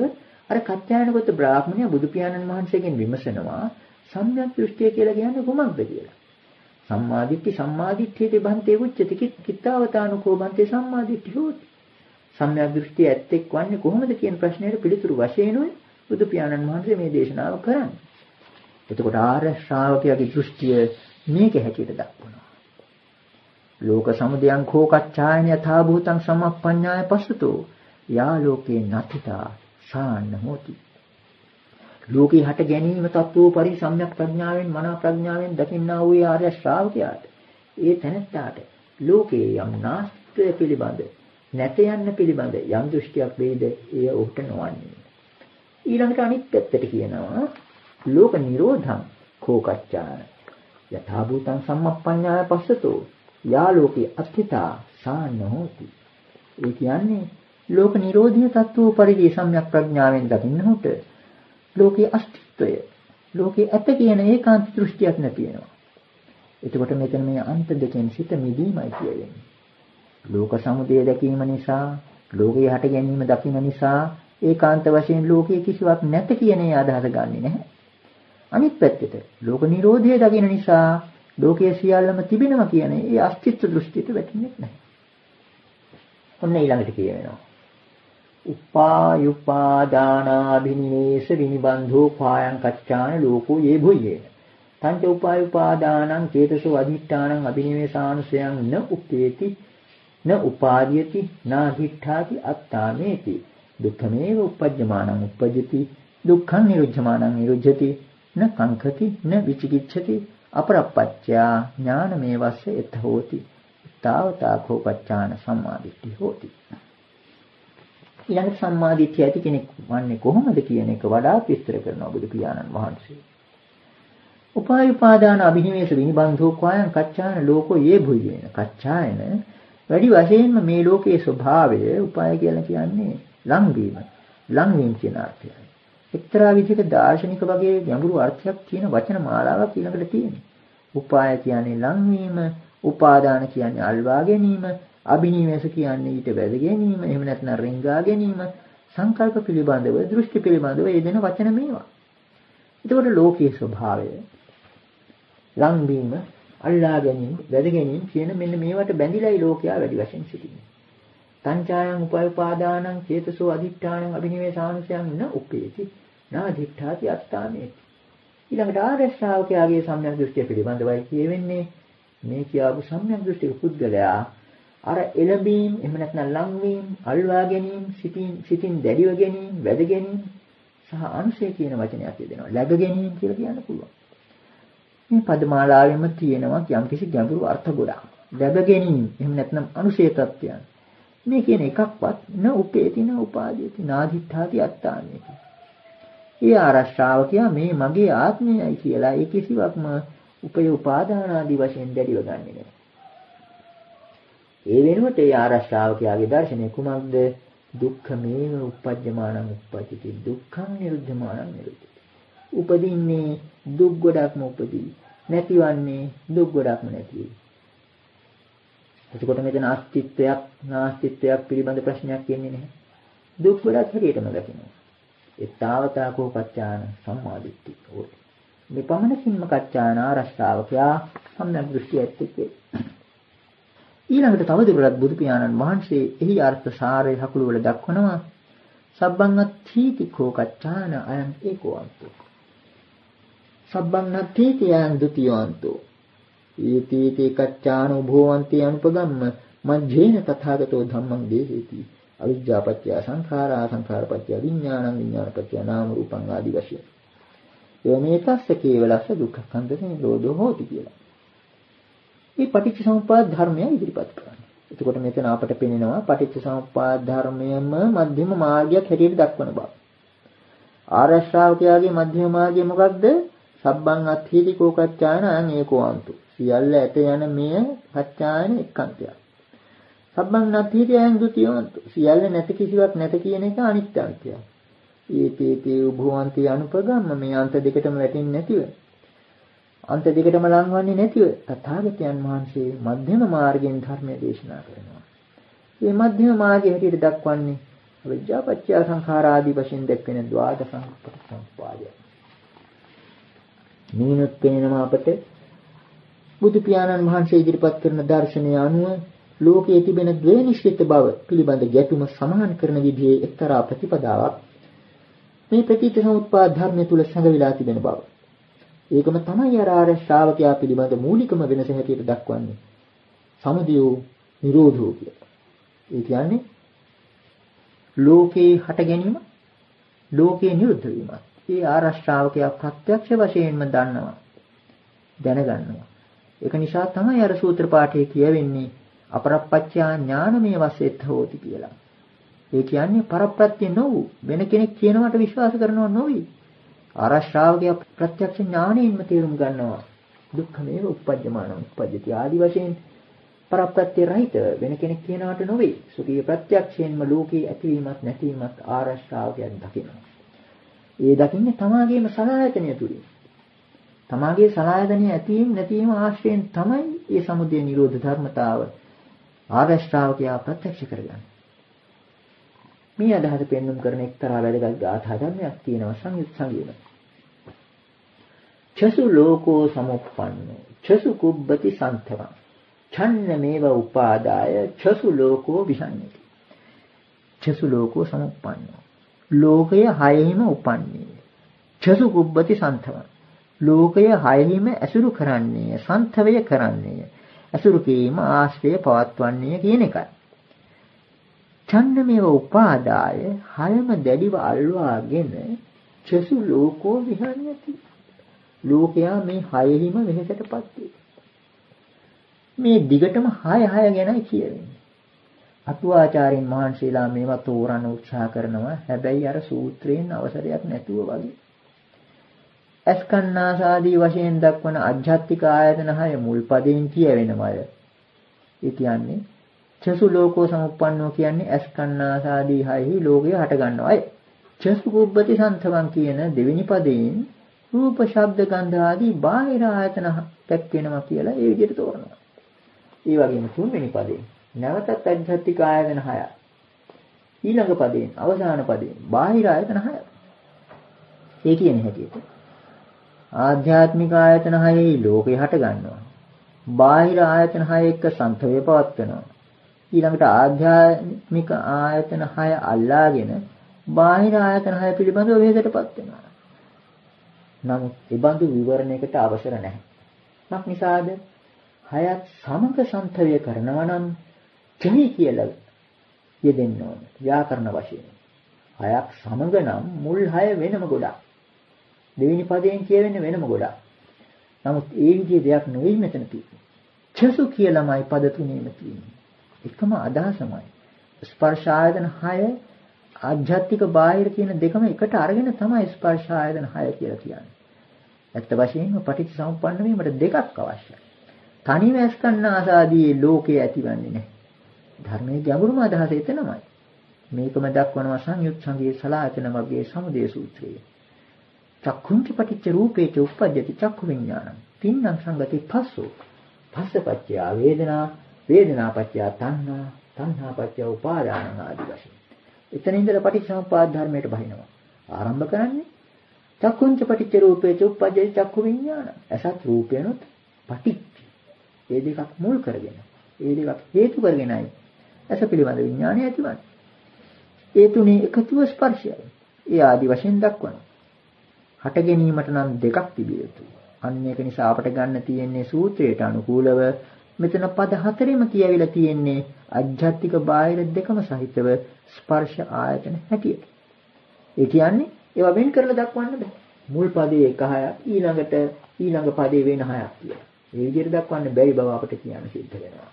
අර කච්චායනගත බ්‍රාහ්මණයා බුදු පියාණන් වහන්සේගෙන් විමසනවා සම්‍යක් දෘෂ්ටිය කියලා කියන්නේ කොහොමද කියලා. සම්මාදිට්ඨි සම්මාදිට්ඨියේ බන්තේ උච්චති කිත්තාවතානුකෝ බන්තේ සම්මාදිට්ඨි හොති. සම්‍යක් දෘෂ්ටිය ඇත්තෙක් වන්නේ කොහොමද කියන ප්‍රශ්නයට පිළිතුරු වශයෙන් බුදු පියාණන් වහන්සේ මේ දේශනාව කරන්නේ. එතකොට ආර්ය ශ්‍රාවකයාගේ දෘෂ්ටිය මේක හැටියට දක්වනවා. ලෝක සමුදයං කෝ කච්චායන යථා භූතං සමප්පඤ්ඤාය පස්සතෝ යා ලෝකේ නතිතා සාන්න හොති. ලෝකේ හට ගැනීම තත්වෝ පරි සම්‍යක් ප්‍රඥාවෙන් මනා ප්‍රඥාවෙන් දකින්නා වූ ආර්ය ශ්‍රාවකයාට ඒ තැනැත්තාට ලෝකේ යම් නාස්ත්‍ය පිළිබඳ නැත යන්න පිළිබඳ යම් දෘෂ්ටියක් වේද එය ඔහුට නොවන්නේ. ඊළඟට අනිත් පැත්තට කියනවා ලෝක නිරෝධං කෝකච්ඡාන යථා භූතං සම්මප්පඤ්ඤාය පස්සතෝ යා ලෝකේ අත්ථිතා සාන්න හෝති. ඒ කියන්නේ ලෝක නිරෝධීය තත්ත්වෝ පරිදි සම්‍යක් ප්‍රඥාවෙන් දකින්නහොට ලෝකයේ අස්තිත්වය ලෝකයේ ඇත කියන ඒකාන්ත දෘෂ්ටියක් නැති වෙනවා. එතකොට මෙතන මේ අන්ත දෙකෙන් සිත මිදීමයි කියන්නේ. ලෝක සමුදය දැකීම නිසා ලෝකයේ හට ගැනීම දකින්න නිසා ඒකාන්ත වශයෙන් ලෝකයේ කිසිවක් නැත කියන ඒ අදහස ගන්නෙ නැහැ. අනිත් පැත්තට ලෝක නිරෝධය දකින්න නිසා ලෝකයේ සියල්ලම තිබෙනවා කියන ඒ අස්තිත්ව දෘෂ්ටියට වැටෙන්නේ නැහැ. ඔන්න ඊළඟට කියවෙනවා. උපායුපාදානාභිනිවේෂ විනිබන්ධෝ පායං කච්චාන ලෝකෝ යේ භුයේන. පංච උපායුපාදානං චේතසෝ අධිඨානං අභිනිවේෂානුසයං න උපේති න උපාදීයති නාධිඨාති අත්තාමේති. දුක්ඛමේව උපජ්ජමානං උපජ්ජති දුක්ඛං නිරුද්ධමානං නිරුද්ධති න කංකති න විචිකිච්ඡති අපරප්පච්චා ඥානමේවස්ස එත හෝති. තාවතා කෝපච්චාන සම්මාදිට්ඨි හෝති. ඊළඟ සම්මාදිට්ඨිය ඇති කෙනෙක් වන්නේ කොහොමද කියන එක වඩා විස්තර කරනවා බුදු පියාණන් වහන්සේ. උපායුපාදාන අභිනිවේෂ විනිබන්ධෝ කායං කච්චාන ලෝකෝ යේ භුයේන. කච්චායන වැඩි වශයෙන්ම මේ ලෝකයේ ස්වභාවය උපාය කියලා කියන්නේ ලංවීම. ලංවීම කියන අර්ථයයි. එක්තරා විදිහක දාර්ශනික වගේ ගැඹුරු අර්ථයක් තියෙන වචන මාලාවක් ඊළඟට තියෙනවා. උපාය කියන්නේ ලංවීම, උපාදාන කියන්නේ අල්වා ගැනීම, අභිනිවේෂ කියන්නේ ඊට වැද ගැනීම, එහෙම නැත්නම් රිංගා ගැනීම, සංකල්ප පිළිබඳව, දෘෂ්ටි පිළිබඳව යෙදෙන වචන මේවා. එතකොට ලෝකයේ ස්වභාවය ලංවීම, අල්ලා ගැනීම, වැද ගැනීම කියන මෙන්න මේවට බැඳිලායි ලෝකයා වැඩි වශයෙන් සිටින්නේ. තංචායං උපායපාදානං චේතසෝ අධිඨානං අභිනිවේෂානුසයං න උපේති නාධිඨාති අත්තාමේති. ඊළඟට ආර්ය ශ්‍රාවකයාගේ සම්‍යක් දෘෂ්ටිය පිළිබඳවයි කියවෙන්නේ. මේ කියාපු සම්‍යක් දෘෂ්ටික පුද්ගලයා අර එළඹීම් එහෙම නැත්නම් ලංවීම, අල්වා ගැනීම, සිතින් සිතින් දැඩිව ගැනීම, වැද ගැනීම සහ අනුසය කියන වචනයක් යෙදෙනවා. läග ගැනීම කියලා කියන්න පුළුවන්. මේ පදමාලාවෙම තියෙනවා යම්කිසි ගැඹුරු අර්ථ ගොඩක්. läග ගැනීම එහෙම නැත්නම් අනුසය තත්ත්වයන්. මේ කියන එකක්වත් න උපේති න උපාදීති නාධිඨාති අත්තාමේති. ඒ ආරශ්‍රාවකයා මේ මගේ ආත්මයයි කියලා ඒ කිසිවක්ම උපය උපාදාන ආදී වශයෙන් දැඩිව ගන්නෙ නෑ. ඒ වෙනුවට ඒ ආරශ්‍රාවකයාගේ දර්ශනය කුමක්ද? දුක්ඛමේව උපජ්ජමානං උප්පජ්ජති දුක්ඛං නිරුද්ධමානං නිරුද්ධති. උපදින්නේ දුක් ගොඩක්ම උපදී. නැතිවන්නේ දුක් ගොඩක්ම නැති වෙයි. එතකොට මෙතන අස්තිත්වයක් නාස්තිත්වයක් පිළිබඳ ප්‍රශ්නයක් කියන්නේ නැහැ. දුක් ගොඩක් හැටියටම දකිනවා. ඒ තාවතා කෝපච්චාන සම්මාදිට්ඨි හොති. මේ පමණකින්ම කච්චාන ආරශ්‍රාවකයා සම්‍යක් දෘෂ්ටි ඇත්තේ. ඊළඟට තවදුරටත් බුදු පියාණන් වහන්සේ එහි අර්ථ සාරය හකුළු වල දක්වනවා. සබ්බං අත්ථීති කෝකච්චාන අයං ඒකෝවන්තෝ. සබ්බං අත්ථීති අයං ဒ ුතියවන්තෝ. ඊතීති කච්චාන උභවන්ති අනුපගම්ම මජ්ජේන තථාගතෝ ධම්මං දේහේති. අවිජ්ජාපච්චය සංඛාරා සංඛාරපච්චය විඥානං විඥානපච්චය නාම රූපං ආදී වශයෙන්. යමේතස්ස කේවලස්ස දුක්ඛන්දසේ ලෝධෝ හෝති කියලා. මේ පටිච්චසමුප්පාද ධර්මය ඉදිරිපත් කරන්නේ. එතකොට මෙතන අපට පෙනෙනවා පටිච්චසමුප්පාද ධර්මයම මධ්‍යම මාර්ගයක් හැටියට දක්වන බව. ආර්ය ශ්‍රාවකයාගේ මධ්‍යම මාර්ගය මොකක්ද? සබ්බං අත්ථීති කෝකච්චායන අයං ඒකෝවන්තු. සියල්ල ඇත යන මෙය කච්චායන එක්කන්තයක්. සබ්බං නත්ථීති අයං ဒ ුතියවන්තු. සියල්ල නැත කිසිවක් නැත කියන එක අනිත්‍යංකයක්. ඒතේතේ උභවන්ති අනුපගම්ම මේ අන්ත දෙකටම වැටෙන්නේ නැතිව අන්ත දෙකටම ලංවන්නේ නැතිව තථාගතයන් වහන්සේ මධ්‍යම මාර්ගයෙන් ධර්මය දේශනා කරනවා. මේ මධ්‍යම මාර්ගය හැටියට දක්වන්නේ අවිජ්ජා පත්‍ය සංඛාර ආදී වශයෙන් දැක්වෙන ද්වාදස සංස්පාදය. මේනොත් පේනවා අපට බුදු පියාණන් වහන්සේ ඉදිරිපත් කරන දර්ශනය අනුව ලෝකයේ තිබෙන ද්වේනිශ්චිත බව පිළිබඳ ගැටුම සමාන කරන විදිහේ එක්තරා ප්‍රතිපදාවක් මේ ප්‍රතිසමුප්පාද ධර්මය තුල සංගවිලා තිබෙන බව. ඒකම තමයි අර ආර්ය ශ්‍රාවකයා පිළිබඳ මූලිකම වෙනස හැටියට දක්වන්නේ. සමුදයෝ නිරෝධෝ කියලා. ඒ කියන්නේ ලෝකේ හට ගැනීම, ලෝකේ නිරුද්ධ වීම. ඒ ආර්ය ශ්‍රාවකයා ප්‍රත්‍යක්ෂ වශයෙන්ම දන්නවා, දැනගන්නවා. ඒක නිසා තමයි අර සූත්‍ර පාඨයේ කියවෙන්නේ අපරප්පච්චා ඥානමය වශයෙත් හෝති කියලා. ඒ කියන්නේ පරප්‍රත්‍ය නොවු වෙන කෙනෙක් කියනවට විශ්වාස කරනව නොවි. ආර්ය ශ්‍රාවකයා ප්‍රත්‍යක්ෂ ඥාණයෙන්ම තේරුම් ගන්නවා. දුක්ඛමේව උප්පජ්ජමාන උප්පජ්ජති ආදි වශයෙන් පරප්‍රත්‍ය රහිත වෙන කෙනෙක් කියනවට නොවේ. සුඛී ප්‍රත්‍යක්ෂයෙන්ම ලෝකේ ඇතිවීමත් නැතිවීමත් ආර්ය ශ්‍රාවකයන් දකිනවා. ඒ දකින්නේ තමාගේම සලආයතනය තුලින්. තමාගේ සලආයතනය ඇතිවීම නැතිවීම ආශ්‍රයෙන් තමයි මේ සමුදය නිරෝධ ධර්මතාව ආර්ය ශ්‍රාවකයා ප්‍රත්‍යක්ෂ කරගන්නේ. මේ අදහස පෙන්වුම් කරන එක්තරා වැදගත් ගාථා ධර්මයක් තියෙනවා සංයුත් සංගීත. චසු ලෝකෝ සමුප්පන්නෝ චසු කුබ්බති සන්තවං ඡන්නමේව උපාදාය චසු ලෝකෝ විසඤ්ඤති. චසු ලෝකෝ සමුප්පන්නෝ ලෝකය හයෙහිම උපන්නේ. චසු කුබ්බති සන්තවං ලෝකය හයෙහිම ඇසුරු කරන්නේ, සන්තවය කරන්නේ. ඇසුරු කිරීම ආශ්‍රය පවත්වන්නේ කියන එකයි. ඡන්නමේව උපාදාය හයම දැඩිව අල්වාගෙන චසු ලෝකෝ විහඤ්ඤති. ලෝකයා මේ හයෙහිම වෙහෙසටපත් වේ. මේ දිගටම හය හය ගැනයි කියවෙන්නේ. අටුවාචාරින් මහන්සියලා මේවා තෝරන්න උත්සාහ කරනවා. හැබැයි අර සූත්‍රයෙන් අවසරයක් නැතුව වගේ. අස්කන්නාසාදී වශයෙන් දක්වන අධ්‍යාත්මික ආයතන හය මුල් පදයෙන් කියවෙනමය. ඒ කියන්නේ චසු ලෝකෝ සමුප්පන්නෝ කියන්නේ අස්කන්නාසාදී හයෙහි ලෝකය හට ගන්නවායි. චසු කුබ්බති සන්තවං කියන දෙවෙනි පදයෙන් රූප, ශබ්ද, ගන්ධ ආදී බාහිර ආයතන පැක්වෙනවා කියලා ඒ විදිහට තෝරනවා. ඒ වගේම තුන්වෙනි පදයෙන් නැවතත් අධ්‍යාත්මික ආයතන හය. ඊළඟ පදයෙන් අවසාන පදයෙන් බාහිර ආයතන හය. ඒ කියන්නේ හැටියට ආධ්‍යාත්මික ආයතන හයෙහි ලෝකය හට ගන්නවා. බාහිර ආයතන හය එක්ක සංතවේ පවත්වනවා. ඊළඟට ආධ්‍යාත්මික ආයතන හය අල්ලාගෙන බාහිර ආයතන හය පිළිබඳව වේදයටපත් වෙනවා. නමුත් ඒ බඳු විවරණයකට අවසර නැහැ. මක් නිසාද? හයත් සමග සංතවය කරනවා නම් චහි කියලා යෙදෙන්න ඕන. ව්‍යාකරණ වශයෙන්. හයක් සමග නම් මුල් හය වෙනම ගොඩක්. දෙවෙනි පදයෙන් කියවෙන්නේ වෙනම ගොඩක්. නමුත් ඒ විදිහේ දෙයක් නෙවෙයි මෙතන තියෙන්නේ. චසු කියලාමයි පද තුනේම තියෙන්නේ. එකම අදහසමයි. ස්පර්ශ ආයතන හය ආධ්‍යාත්මික බාහිර කියන දෙකම එකට අරගෙන තමයි ස්පර්ශ ආයතන හය කියලා කියන්නේ. ඇත්ත වශයෙන්ම පටිච්චසමුප්පන්න වීමට දෙකක් අවශ්‍යයි. තනිව අස්කන්නාසාදී ලෝකේ ඇතිවන්නේ නැහැ. ධර්මයේ ගැඹුරුම අදහස එතනමයි. මේකම දක්වනවා සංයුත් සංගයේ සලායතන වර්ගයේ සමුදය සූත්‍රයේ. චක්ඛුංච පටිච්ච රූපේච උප්පජ්ජති චක්ඛු විඥානං. තින්නම් සංගති පස්සෝ. පස්සපච්චය වේදනා, වේදනාපච්චය තණ්හා, තණ්හාපච්චය උපාදාන ආදී වශයෙන්. එතන ඉඳලා පටිච්චසමුප්පාද ධර්මයට බහිනවා. ආරම්භ කරන්නේ චක්කුංච පටිච්ච රූපේච උප්පජ්ජති චක්ඛු විඥාන. අසත් රූපේනොත් පටිච්ච. මේ දෙකක් මුල් කරගෙන, මේ දෙකක් හේතු කරගෙනයි අස පිළිබඳ විඥානය ඇතිවන්නේ. ඒ තුනේ එකතුව ස්පර්ශයයි. ඒ ආදි වශයෙන් දක්වනවා. හට ගැනීමට නම් දෙකක් තිබිය යුතුයි. අන්න ඒක නිසා අපට ගන්න තියෙන්නේ සූත්‍රයට අනුකූලව මෙතන පද හතරෙම කියවිලා තියෙන්නේ අධ්‍යාත්මික බාහිර දෙකම සහිතව ස්පර්ශ ආයතන හැටියට. ඒ කියන්නේ ඒවා වෙන් කරලා දක්වන්න බෑ. මුල් පදයේ එක හයක් ඊළඟට ඊළඟ පදයේ වෙන හයක් කියලා. මේ විදිහට දක්වන්න බැරි බව අපට කියන්න සිද්ධ වෙනවා.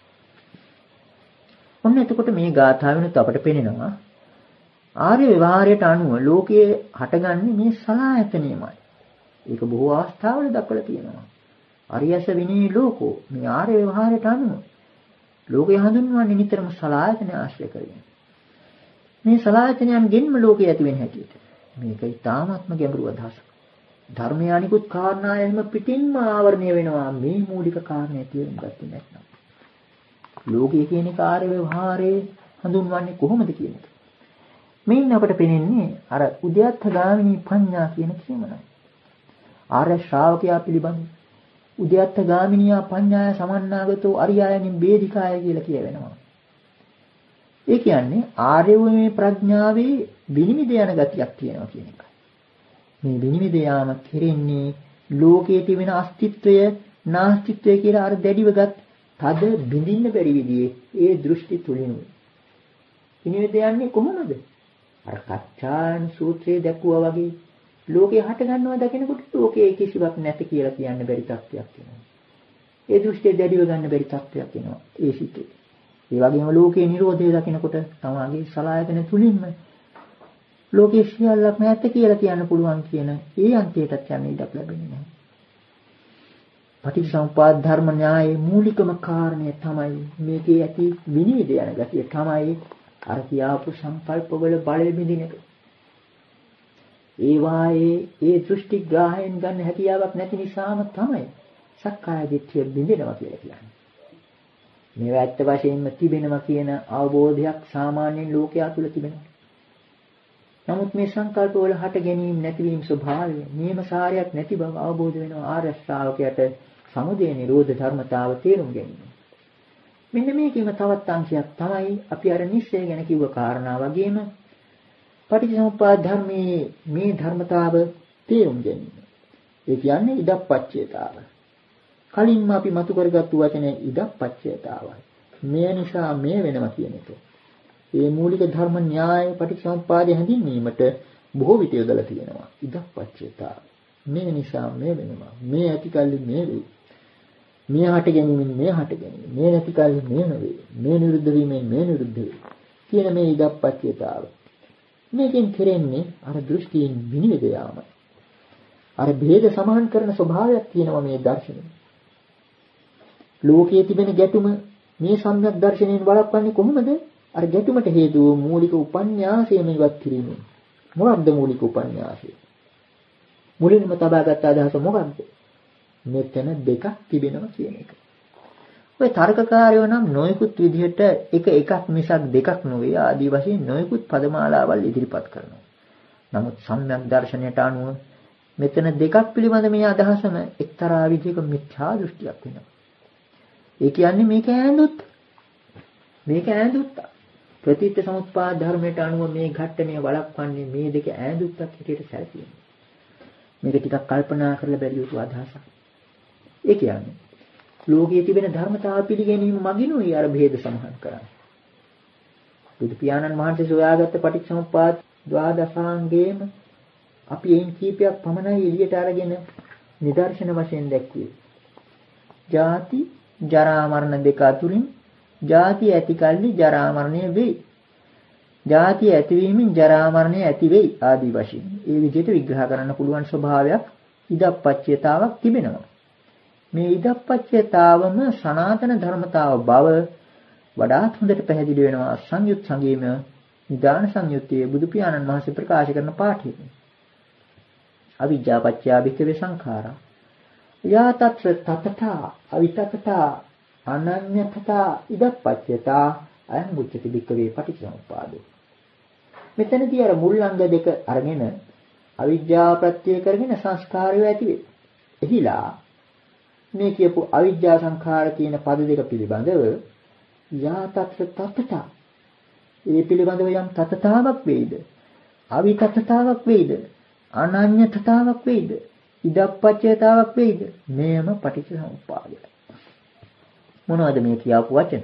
ඔන්න එතකොට මේ ගාථාවෙනුත් අපට පේනවා ආර්ය ව්‍යවහාරයට අනුව ලෝකයේ හටගන්නේ මේ සලආයතනෙමයි. ඒක බොහෝ අවස්ථාවල දක්වලා තියෙනවා. අරියස විනී ලෝකෝ මේ ආර්ය ව්‍යවහාරයට අනුව ලෝකය හඳුන්වන්නේ නිතරම සලආයතන ආශ්‍රය කරගෙන. මේ සලආයතනයන් ගෙන්ම ලෝකය ඇති වෙන හැටියට. මේක ඊටාත්ම ගැඹුරු අදහසක්. ධර්මයේ අනිකුත් කාරණා එහෙම පිටින්ම ආවරණය වෙනවා මේ මූලික කාරණේ තේරුම් ගත්තේ නැත්නම්. ලෝකය කියන කාර්ය ව්‍යවහාරයේ හඳුන්වන්නේ කොහොමද කියන එක. මේන් අපට පෙනෙන්නේ අර උද්‍යත්ත ගාමිනී පඤ්ඤා කියන කියමනයි. ආර්ය ශ්‍රාවකයා පිළිබඳ උද්‍යත්ත ගාමිනියා පඤ්ඤාය සමන්නාගතෝ අරියායනින් බේධිකාය කියලා කියවෙනවා. ඒ කියන්නේ ආර්යවමේ ප්‍රඥාවේ විනිවිද යන ගතියක් තියෙනවා කියන එකයි. මේ විනිවිද යාම කෙරෙන්නේ ලෝකයේ තිබෙන අස්තිත්වය නාස්තිත්වය කියලා අර දැඩිවගත් තද බිඳින්න බැරි විදිහේ ඒ දෘෂ්ටි තුලින්. විනිවිද යන්නේ කොහොමද? අර කච්චායන සූත්‍රයේ දැක්වුවා වගේ ලෝකේ හට ගන්නවා දකිනකොට ලෝකයේ කිසිවක් නැති කියලා කියන්න බැරි තත්ත්වයක් වෙනවා. ඒ දෘෂ්ටිය දැඩිව ගන්න බැරි තත්ත්වයක් වෙනවා ඒ සිතේ. ඒ වගේම ලෝකයේ නිරෝධය දකිනකොට තමාගේ සලආයතන තුලින්ම ලෝකයේ සියල්ලක් නැත කියලා කියන්න පුළුවන් කියන ඒ අන්තයටත් යන්න ඉඩක් ලැබෙන්නේ නැහැ. පටිච්චසමුප්පාද ධර්ම න්‍යායයේ මූලිකම කාරණය තමයි මේකේ ඇති විනිවිද යන ගතිය තමයි අර කියාපු සංකල්පවල බලය බිඳින එක. ඒ වායේ ඒ දෘෂ්ටි ග්‍රහයෙන් ගන්න හැකියාවක් නැති නිසාම තමයි සක්කාය දිට්ඨිය බිඳිනවා කියලා කියන්නේ. මේවා ඇත්ත වශයෙන්ම තිබෙනවා කියන අවබෝධයක් සාමාන්‍යයෙන් ලෝකයා තුල තිබෙනවා. නමුත් මේ සංකල්පවල හට ගැනීම නැතිවීම ස්වභාවය නියම සාරයක් නැති බව අවබෝධ වෙනවා ආර්ය ශ්‍රාවකයාට සමුදය නිරෝධ ධර්මතාව තේරුම් ගැනීම. මෙන්න මේකෙම තවත් අංශයක් තමයි අපි අර නිශ්චය ගැන කිව්ව කාරණා වගේම පටිච්චසමුප්පාද ධර්මයේ මේ ධර්මතාව තේරුම් ගැනීම. ඒ කියන්නේ ඉදප්පච්චේතාව. කලින්ම අපි මතු කරගත්තු වචනේ ඉදප්පච්චේතාවයි. මේ නිසා මේ වෙනවා කියන එක. මේ මූලික ධර්ම න්‍යාය පටිච්චසමුප්පාදය හැඳින්වීමට බොහෝ විට යොදලා තියෙනවා. ඉදප්පච්චේතාව. මේ නිසා මේ වෙනවා. මේ ඇති කල්ලි මේ වෙයි. මේ හට ගැනීමෙන් මේ හට ගැනීම. මේ නැති කල්ලි මේ නෙවෙයි. මේ නිරුද්ධ වීමෙන් මේ නිරුද්ධ වෙයි. කියන මේ ඉදප්පච්චේතාව. මේකෙන් කෙරෙන්නේ අර දෘෂ්ටියෙන් විනිවිද යාමයි. අර ભેද සමාන කරන ස්වභාවයක් තියෙනවා මේ දර්ශනයේ. ලෝකයේ තිබෙන ගැටුම මේ සම්‍යක් දර්ශනයෙන් වළක්වන්නේ කොහොමද? අර ගැටුමට හේතුව මූලික උපන්‍යාසයෙන් ඉවත් කිරීමෙන්. මොකක්ද මූලික උපන්‍යාසය? මුලින්ම තබාගත් අදහස මොකක්ද? මෙතන දෙකක් තිබෙනවා කියන එක. ඔය තර්කකාරයෝ නම් නොයෙකුත් විදිහට එක එකක් මිසක් දෙකක් නෙවෙයි ආදී වශයෙන් නොයෙකුත් පදමාලාවල් ඉදිරිපත් කරනවා. නමුත් සම්‍යක් දර්ශනයට අනුව මෙතන දෙකක් පිළිබඳ මේ අදහසම එක්තරා විදිහක මිත්‍යා දෘෂ්ටියක් වෙනවා. ඒ කියන්නේ මේක ඈඳුත් මේක ඈඳුත් ප්‍රතිත්‍ය සමුප්පාද ධර්මයට අනුව මේ ඝට්ටණය වළක්වන්නේ මේ දෙක ඈඳුත්තක් හැටියට සැලකීම. මේක ටිකක් කල්පනා කරලා බැලිය යුතු අදහසක්. ඒ කියන්නේ ලෝකයේ තිබෙන ධර්මතාව පිළිගැනීම මගිනුයි අර ભેද සමහන් කරන්නේ. බුදු පියාණන් වහන්සේ සොයාගත්ත පටිච්චසමුප්පාද ද්වාදසාංගයේම අපි එයින් කීපයක් පමණයි එළියට අරගෙන නිදර්ශන වශයෙන් දැක්ුවේ. ජාති ජරා මරණ දෙක අතුරින් ජාති ඇති කල්ලි ජරා මරණය වෙයි. ජාති ඇතිවීමෙන් ජරා මරණය ඇති වෙයි ආදී වශයෙන්. ඒ විදිහට විග්‍රහ කරන්න පුළුවන් ස්වභාවයක් ඉදප්පච්චයතාවක් තිබෙනවා. මේ ඉදප්පච්චයතාවම සනාතන ධර්මතාව බව වඩාත් හොඳට පැහැදිලි වෙනවා සංයුත් සංගීම නිදාන සංයුත්තේ බුදු පියාණන් වහන්සේ ප්‍රකාශ කරන පාඨයේ. අවිජ්ජාපච්චය භික්ඛවේ සංඛාරා යා තත්‍ර තතතා අවිතතතා අනඤ්ඤතතා ඉදප්පච්චයතා අයං උච්චති භික්ඛවේ පටිච්චසමුප්පාදෝ. මෙතනදී අර මුල් අංග දෙක අරගෙන අවිජ්ජා ප්‍රත්‍ය කරගෙන සංස්කාරය ඇති වේ. එහිලා මේ කියපු අවිජ්ජා සංඛාර කියන පද දෙක පිළිබඳව යා තත්‍ර තතතා ඒ පිළිබඳව යම් තතතාවක් වෙයිද අවිතතතාවක් වෙයිද අනඤ්ඤතතාවක් වෙයිද ඉදප්පච්චයතාවක් වෙයිද මේම පටිච්චසමුප්පාදය. මොනවද මේ කියපු වචන?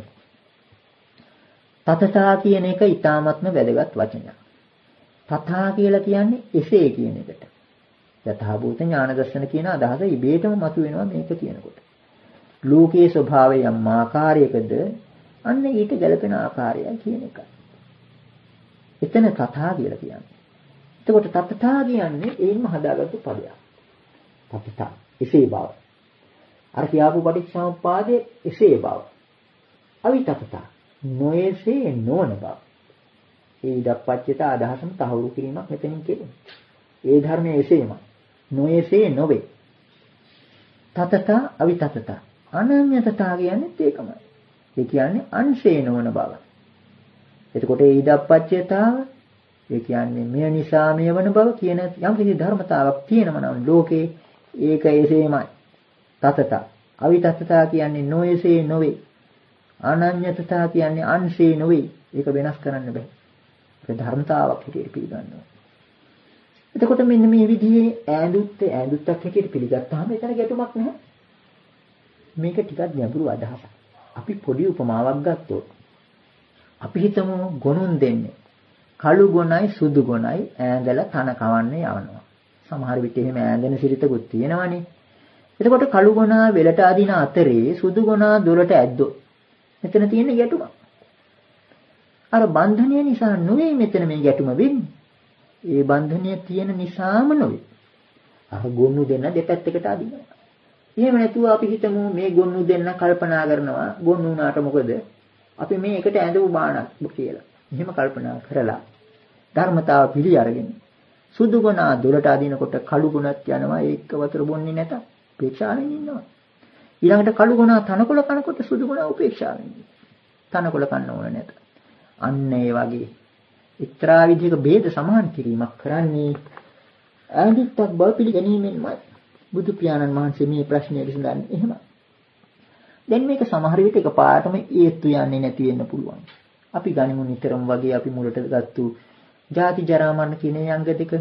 තතතා කියන එක ඊටාත්ම වැදගත් වචනයක්. තථා කියලා කියන්නේ එසේ කියන එකට. යථාභූත ඥාන දර්ශන කියන අදහස ඉබේටම මතුවෙනවා මේක කියනකොට. ලෝකයේ ස්වභාවය යම් ආකාරයකද අන්න ඊට ගැලපෙන ආකාරයයි කියන එක. එතන තථා කියලා කියන්නේ. එතකොට තථා කියන්නේ ඒින්ම හදාගත්තු පදයක්. තථා එසේ බව. අර කියාපු පටිච්චසමුප්පාදයේ එසේ බව. අවිතතතා නොයසේ නොවන බව. ඒ ඉදප්පච්චයට අදහසම තහවුරු කිරීමක් මෙතනින් කියන්නේ. ඒ ධර්මයේ එසේම නොයසේ නොවේ. තතතා අවිතතතා අනඤ්ඤතතා කියන්නේ ඒකමයි. ඒ කියන්නේ අංශේ නොවන බව. එතකොට ඒ ඉදප්පච්චයතාව ඒ කියන්නේ මෙය නිසා මෙය වන බව කියන යම් කිසි ධර්මතාවක් තියෙනවා නම් ලෝකේ ඒක එසේමයි. තතත අවිතතතා කියන්නේ නොයසේ නොවේ. අනඤ්‍යතතා කියන්නේ අන්සේ නොවේ. ඒක වෙනස් කරන්න බෑ. ඒක ධර්මතාවක් හැටියට පිළිගන්නවා. එතකොට මෙන්න මේ විදිහේ ඈඳුත් ඈඳුත්තක් හැටියට පිළිගත්තාම එතන ගැටුමක් නැහැ. මේක ටිකක් ගැඹුරු අදහසක්. අපි පොඩි උපමාවක් ගත්තොත් අපි හිතමු ගොනුන් දෙන්නේ කළු ගොනයි සුදු ගොනයි ඈඳලා තන කවන්නේ යවනවා. සමහර විට එහෙම ඈඳෙන සිරිතකුත් තියෙනවනේ. එතකොට කළු ගොනා වෙලට අදින අතරේ සුදු ගොනා දොරට ඇද්දොත් මෙතන තියෙන ගැටුම. අර බන්ධනය නිසා නෙවෙයි මෙතන මේ ගැටුම වෙන්නේ. ඒ බන්ධනය තියෙන නිසාම නෙවෙයි. අර ගොන්නු දෙන්න දෙපැත්තකට අදිනවා. එහෙම නැතුව අපි හිතමු මේ ගොන්නු දෙන්න කල්පනා කරනවා ගොන්නු උනාට මොකද? අපි මේ එකට ඇඳපු බාණක් කියලා. එහෙම කල්පනා කරලා ධර්මතාව පිළි අරගෙන සුදු ගුණා දොරට අදිනකොට කළු ගුණත් යනවා ඒක වතුර බොන්නේ නැත. උපේක්ෂාවෙන් ඉන්නවා. ඊළඟට කළු ගුණා තනකොළ කනකොට සුදු ගුණා උපේක්ෂාවෙන් ඉන්නවා. තනකොළ කන්න ඕන නැත. අන්න ඒ වගේ එක්තරා විදිහක ભેද සමාන කිරීමක් කරන්නේ ආදිත්තක් බව පිළිගැනීමෙන්මයි. බුදු පියාණන් වහන්සේ මේ ප්‍රශ්නය විසඳන්නේ එහෙම. දැන් මේක සමහර විට එකපාරටම ඒත්තු යන්නේ නැති වෙන්න පුළුවන්. අපි ගනිමු නිතරම වගේ අපි මුලට ගත්තු ජාති ජරා මරණ කියන අංග දෙක.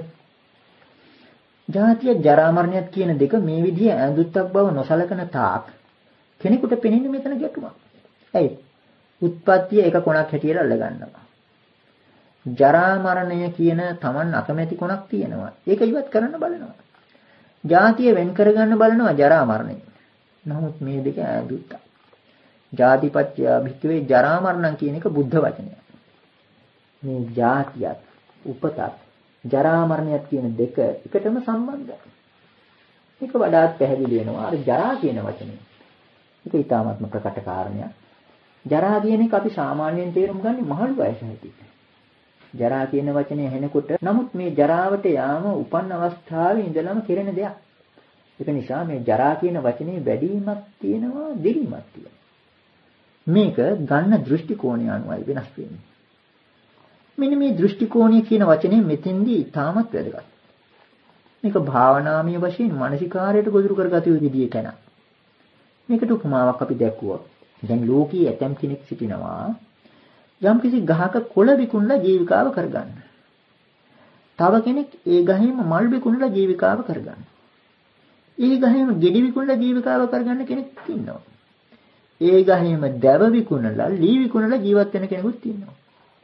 ජාතිය ජරා මරණයත් කියන දෙක මේ විදිහ ඇඳුත්තක් බව නොසලකන තාක් කෙනෙකුට පෙනෙන්නේ මෙතන ගැටුමක්. ඇයි? උත්පත්තිය එක කොනක් හැටියට අල්ලගන්නවා. ජරා මරණය කියන Taman අකමැති කොනක් තියෙනවා. ඒක ඉවත් කරන්න බලනවා. ජාතිය වෙන් කරගන්න බලනවා ජරා මරණය. නමුත් මේ දෙක ඇඳුත්තා. ජාතිපත්‍ය භික්කවේ ජරා මරණම් කියන එක බුද්ධ වචනයක්. මේ ජාතියත් උපතත් ජරා මරණයත් කියන දෙක එකටම සම්බන්ධයි. ඒක වඩාත් පැහැදිලි වෙනවා අර ජරා කියන වචනේ. ඒක ඊටාත්ම ප්‍රකට කාරණයක්. ජරා කියන එක අපි සාමාන්‍යයෙන් තේරුම් ගන්නේ මහලු වයස හැටියට. ජරා කියන වචනේ ඇහෙනකොට නමුත් මේ ජරාවට යාම උපන් අවස්ථාවේ ඉඳලම කෙරෙන දෙයක්. ඒක නිසා මේ ජරා කියන වචනේ වැඩිවීමක් තියෙනවා දෙවීමක් තියෙනවා. මේක ගන්න දෘෂ්ටි කෝණය අනුවයි වෙනස් වෙන්නේ. මෙන්න මේ දෘෂ්ටි කෝණය කියන වචනේ මෙතෙන්දී තාමත් වැදගත්. මේක භාවනාමය වශයෙන් මානසිකාරයට ගොදුරු කරගත යුතු විදිය කෙන. මේකට උපමාවක් අපි දැක්වුවා. දැන් ලෝකයේ ඇතම් කෙනෙක් සිටිනවා යම් කිසි ගහක කොළ විකුණලා ජීවිකාව කරගන්න. තව කෙනෙක් ඒ ගහේම මල් විකුණලා ජීවිකාව කරගන්න. ඒ ගහේම ගෙඩි විකුණලා ජීවිකාව කරගන්න කෙනෙක් ඉන්නවා. ඒ ගහේම දැව විකුණලා ලී විකුණලා ජීවත් වෙන කෙනෙකුත් ඉන්නවා.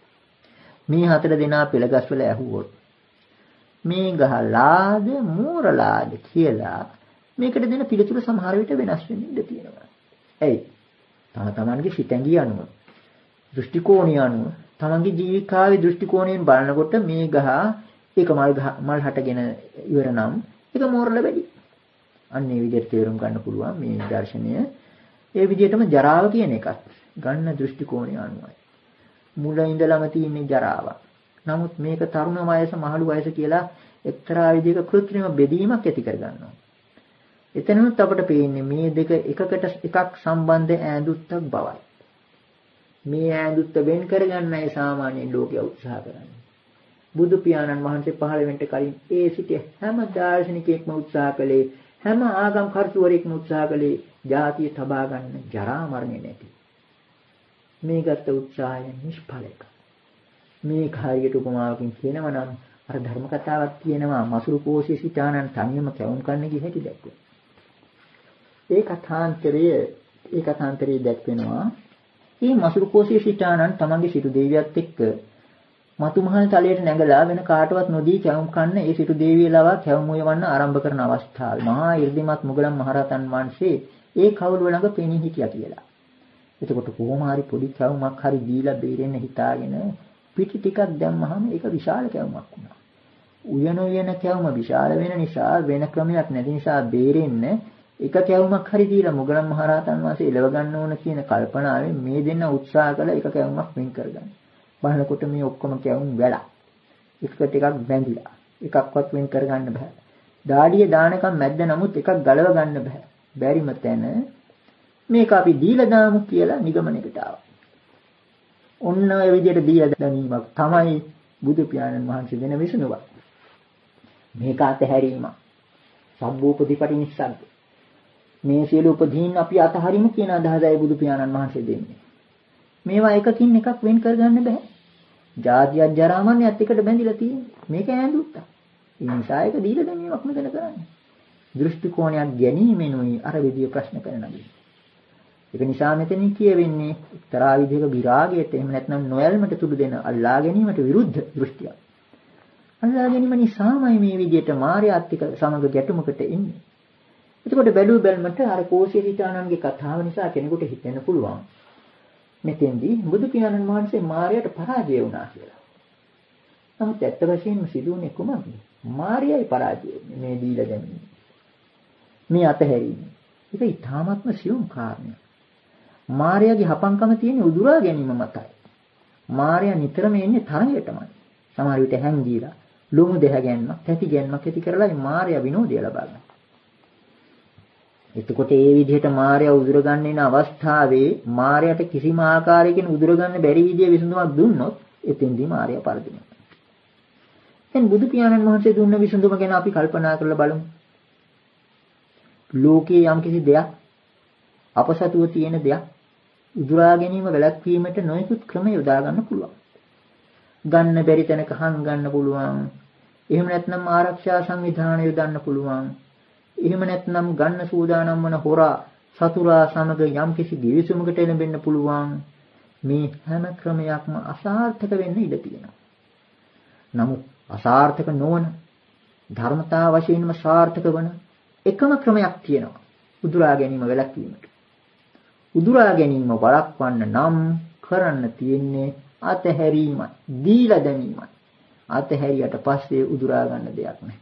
මේ හතර දෙනා පෙළගස්වල ඇහුවොත් මේ ගහ ලාද මෝරලාද කියලා මේකට දෙන පිළිතුර සමහර විට වෙනස් වෙන්න ඉඩ තියෙනවා. ඇයි? තම තමන්ගේ සිතැඟි අනුව දෘෂ්ටි කෝණය අනුව තමන්ගේ ජීවිකාවේ දෘෂ්ටි කෝණයෙන් බලනකොට මේ ගහ ඒක මල් මල් හටගෙන ඉවර නම් ඒක මෝරල වැඩි. අන්න ඒ විදිහට තේරුම් ගන්න පුළුවන් මේ දර්ශනය. ඒ විදිහටම ජරාව කියන එකත් ගන්න දෘෂ්ටි කෝණය අනුවයි. මුල ඉඳලම තියෙන ජරාව. නමුත් මේක තරුණ වයස මහලු වයස කියලා එක්තරා විදිහක කෘත්‍රිම බෙදීමක් ඇති කර ගන්නවා. එතනත් අපට පේන්නේ මේ දෙක එකකට එකක් සම්බන්ධ ඈඳුත්තක් බවයි. මේ ඈඳුත්ත වෙන් කරගන්නයි සාමාන්‍ය ලෝකයා උත්සාහ කරන්නේ. බුදු පියාණන් වහන්සේ පහළ වෙන්න කලින් ඒ සිටි හැම දාර්ශනිකයෙක්ම උත්සාහ කළේ හැම ආගම් කර්තෘවරයෙක්ම උත්සාහ කළේ ජාතිය තබා ගන්න ජරා මරණය නැති. මේ ගත්ත උත්සාහය නිෂ්ඵලයි. මේ කාර්යයට උපමාවකින් කියනවා නම් අර ධර්ම කතාවක් කියනවා මසුරු කෝෂයේ සිටානන් තනියම කැවුම් කන්න ගිය හැටි දැක්වෙනවා. ඒ කථාන්තරය ඒ කථාන්තරයේ දැක්වෙනවා මේ මසුරු කෝෂයේ සිටානන් තමන්ගේ සිටු දේවියත් එක්ක මතු මහල් තලයට නැගලා වෙන කාටවත් නොදී කැවුම් කන්න ඒ සිටු දේවිය ලවා කැවුම් උයවන්න ආරම්භ කරන අවස්ථාවේ මහා 이르දිමත් මුගලන් මහරහතන් වහන්සේ ඒ කවුළුව ළඟ පෙනී හිටියා කියලා. එතකොට කොහොම හරි පොඩි කැවුමක් හරි දීලා බේරෙන්න හිතාගෙන පිටි ටිකක් දැම්මහම ඒක විශාල කැවුමක් වුණා. උයන උයන කැවුම විශාල වෙන නිසා වෙන ක්‍රමයක් නැති නිසා බේරෙන්න එක කැවුමක් හරි දීලා මුගලන් මහරහතන් වහන්සේ එලව ගන්න ඕන කියන කල්පනාවෙන් මේ දෙන්න උත්සාහ කළා එක කැවුමක් වෙන් කරගන්න. බලනකොට මේ ඔක්කොම කැවුම් වැලා. එකට එකක් බැඳිලා. එකක්වත් වෙන් කරගන්න බෑ. දාඩිය දානකම් මැද්ද නමුත් එකක් ගලව ගන්න බෑ. බැරිම තැන මේක අපි දීලා දාමු කියලා නිගමනයකට ආවා. ඔන්න ඔය විදිහට දීලා දැමීමක් තමයි බුදු පියාණන් වහන්සේ දෙන විසඳුමක්. මේක අතහැරීම. සබ්බෝපදීපටි නිස්සග්ග. මේ සියලු උපදීන් අපි අතහරිමු කියන අදහසයි බුදු පියාණන් වහන්සේ දෙන්නේ. මේවා එකකින් එකක් වෙන් කරගන්න බෑ. ජාතියක් ජරාමරණයත් එකට බැඳිලා තියෙන්නේ. මේක ඈඳුත්තා. ඒ නිසා ඒක දීලා දැමීමක් මෙතන කරන්නේ. දෘෂ්ටි කෝණයක් ගැනීමෙනුයි අර විදිය ප්‍රශ්න කරන නගන්නේ. ඒක නිසා මෙතනින් කියවෙන්නේ එක්තරා විදිහක විරාගයට එහෙම නැත්නම් නොයල්මට තුඩු දෙන අල්ලා ගැනීමට විරුද්ධ දෘෂ්ටියක්. අල්ලා ගැනීම නිසාමයි මේ විදිහට මායාත් එක්ක සමග ගැටුමකට එන්නේ. එතකොට බැලු බැලමට අර කෝසිය සිතානන්ගේ කතාව නිසා කෙනෙකුට හිතෙන්න පුළුවන් මෙතෙන්දී බුදු පියාණන් වහන්සේ මායාට පරාජය වුණා කියලා. නමුත් ඇත්ත වශයෙන්ම සිදුවුනේ කුමක්ද? මායයි පරාජය වෙන්නේ මේ දීලා දැමීම. මේ අතහැරීම. ඒක ඊටාත්ම සියුම් කාරණයක්. මායාගේ හපංකම තියෙන උදුරා ගැනීම මතයි. මායා නිතරම එන්නේ තරඟයටමයි. සමහර විට හැංගීලා ලුණු දෙහ ගැනීමක්, තැති ගැනීමක් ඇති කරලා මායා විනෝදය ලබා ගන්නවා. එතකොට ඒ විදිහට මායя උදුර ගන්න ඉන අවස්ථාවේ මායයට කිසිම ආකාරයකින් උදුර ගන්න බැරි විදිය විසඳුමක් දුන්නොත් එතෙන්දී මායя පරදිනවා. දැන් බුදු පියාණන් වහන්සේ දුන්න විසඳුම ගැන අපි කල්පනා කරලා බලමු. ලෝකයේ යම්කිසි දෙයක් අපසතුව තියෙන දෙයක් උදුරා ගැනීම වැළැක්වීමට නොයෙකුත් ක්‍රම යොදා ගන්න පුළුවන්. ගන්න බැරි තැනක හං ගන්න පුළුවන්. එහෙම නැත්නම් ආරක්ෂා සංවිධානය යොදන්න පුළුවන්. එහෙම නැත්නම් ගන්න සූදානම් වන හොරා සතුරා සමග යම්කිසි ගිවිසුමකට එළඹෙන්න පුළුවන්. මේ හැම ක්‍රමයක්ම අසාර්ථක වෙන්න ඉඩ තියෙනවා. නමුත් අසාර්ථක නොවන ධර්මතාව වශයෙන්ම සාර්ථක වන එකම ක්‍රමයක් තියෙනවා. උදුරා ගැනීම වැළැක්වීමට. උදුරා ගැනීම වළක්වන්න නම් කරන්න තියෙන්නේ අතහැරීමයි, දීලා දැමීමයි. අතහැරියට පස්සේ උදුරා ගන්න දෙයක් නැහැ.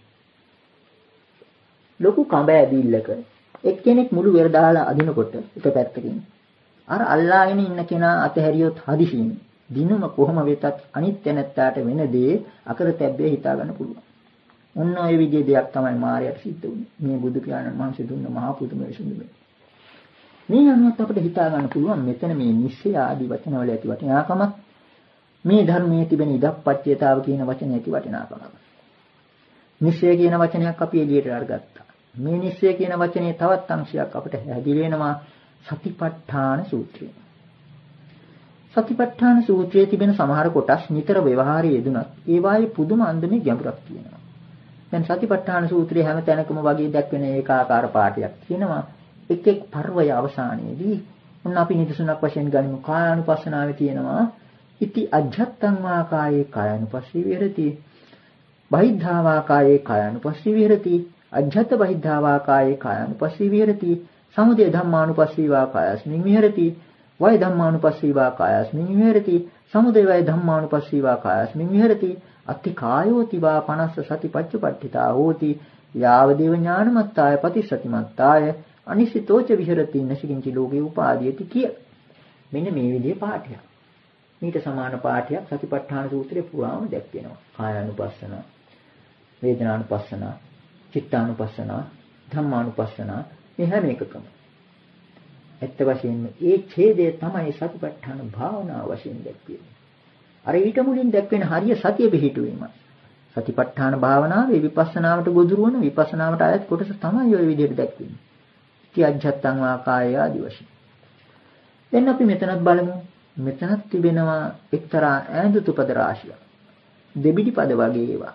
ලොකු කඹෑ බිල්ලක එක්කෙනෙක් මුළු වෙර දාලා අදිනකොට එක පැත්තකින් අර අල්ලාගෙන ඉන්න කෙනා අතහැරියොත් හදිසියෙන් දිනුම කොහොම වෙතත් අනිත්‍ය නැත්තාට වෙන දේ අකරතැබ්බේ හිතා ගන්න පුළුවන්. ඔන්න ඔය විදිහේ දෙයක් තමයි මායයට සිද්ධ වුනේ. මේ බුදු පියාණන් වහන්සේ දුන්න මහා පුදුම විසඳුම. මේ අනුවත් අපිට හිතා ගන්න පුළුවන් මෙතන මේ නිශ්චය ආදී වචනවල ඇති වටිනාකමක්, මේ ධර්මයේ තිබෙන ඉදප්පච්චයතාව කියන වචනේ ඇති වටිනාකමක්. නිශ්චය කියන වචනයක් අපි එළියට අරගත්තා. මේ නිශ්චය කියන වචනේ තවත් අංශයක් අපිට හැදිලි වෙනවා සතිපට්ඨාන සූත්‍රය. සතිපට්ඨාන සූත්‍රයේ තිබෙන සමහර කොටස් නිතර ව්‍යවහාරයේ යෙදුනත් ඒවායේ පුදුම අන්දමේ ගැඹුරක් තියෙනවා. දැන් සතිපට්ඨාන සූත්‍රයේ හැම තැනකම වගේ දැක්වෙන ඒකාකාර පාඩයක් තියෙනවා. එක් එක් පර්වය අවසානයේදී මොන අපි නිදසුනක් වශයෙන් ගනිමු. කායානුපස්සනාවේ තියෙනවා ඉති අජ්ජත්තං වා කායේ කායानुපස්සී විහෙරති, බහිද්ධා කායේ කායानुපස්සී විහෙරති, අජ්ජත් බහිද්ධා කායේ කායानुපස්සී විහෙරති, සමුදය ධම්මානුපස්සී වා කායස්මින් විහෙරති, වය ධම්මානුපස්සී වා කායස්මින් විහෙරති, සමුදය වය ධම්මානුපස්සී වා කායස්මින් විහෙරති, අත්ති කායෝති වා පනස්ස සතිපච්චපට්ඨිතා හෝති, යාවදේව ඥානමත්තාය පතිසතිමත්තාය අනිසිතෝච විහෙරති නසිකින්චි ලෝකේ උපාදීයති කිය. මෙන්න මේ විදිහේ පාඨයක්. මේට සමාන පාඨයක් සතිපට්ඨාන සූත්‍රයේ පුරාම දැක්වෙනවා. කායානුපස්සන, වේදනානුපස්සන, චිත්තානුපස්සන, ධම්මානුපස්සන මේ හැම එකකම. ඇත්ත වශයෙන්ම ඒ ඡේදය තමයි සතිපට්ඨාන භාවනාව වශයෙන් දැක්වෙන්නේ. අර ඊට මුලින් දැක්වෙන හරිය සතිය පිහිටුවීමයි. සතිපට්ඨාන භාවනාවේ විපස්සනාවට ගොදුරු වන විපස්සනාවට අයත් කොටස තමයි ওই විදිහට දැක්වෙන්නේ. අජ්ජත්තං වා කාය ආදි වශයෙන්. දැන් අපි මෙතනත් බලමු. මෙතනත් තිබෙනවා එක්තරා ඈඳුතු පද රාශියක්. දෙබිඩි පද වගේ ඒවා.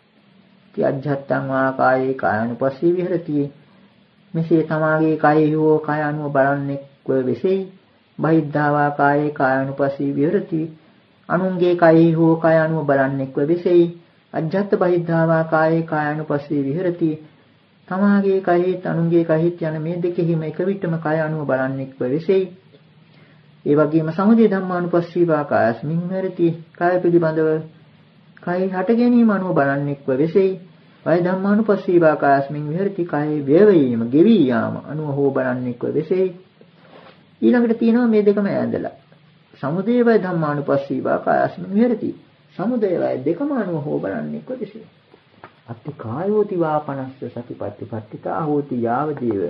අජ්ජත්තං වා කායේ කායानुපස්සී විහෙරති. මෙසේ තමාගේ කයෙහි හෝ කය අනුව බලන්නේ කොය වෙසෙයි. බහිද්ධා වා කායේ කායानुපස්සී විහෙරති. අනුන්ගේ කයෙහි හෝ කය අනුව බලන්නේ කොය වෙසෙයි. අජ්ජත් බහිද්ධා වා කායේ කායानुපස්සී විහෙරති. තමාගේ කයෙහිත් අනුන්ගේ කයෙහිත් යන මේ දෙකෙහිම එක විටම කය අනුව බලන්නෙක් වෙසෙයි. ඒ වගේම සමුදය ධම්මානුපස්සීවා කායස්මින් විහෙරති. කය පිළිබඳව කය හට ගැනීම අනුව බලන්නෙක් වෙසෙයි. වය ධම්මානුපස්සීවා කායස්මින් විහෙරති. කය වේවීම, ගෙවි යාම අනුව හෝ බලන්නෙක් වෙසෙයි. ඊළඟට තියෙනවා මේ දෙකම ඈඳලා. සමුදය වය ධම්මානුපස්සීවා කායස්මින් විහෙරති. සමුදය වය දෙකම අනුව හෝ බලන්නෙක් වෙසෙයි. අත්ති කායෝති වා පනස්ස සතිපට්ඨිපට්ඨිතා හෝති යාවදේව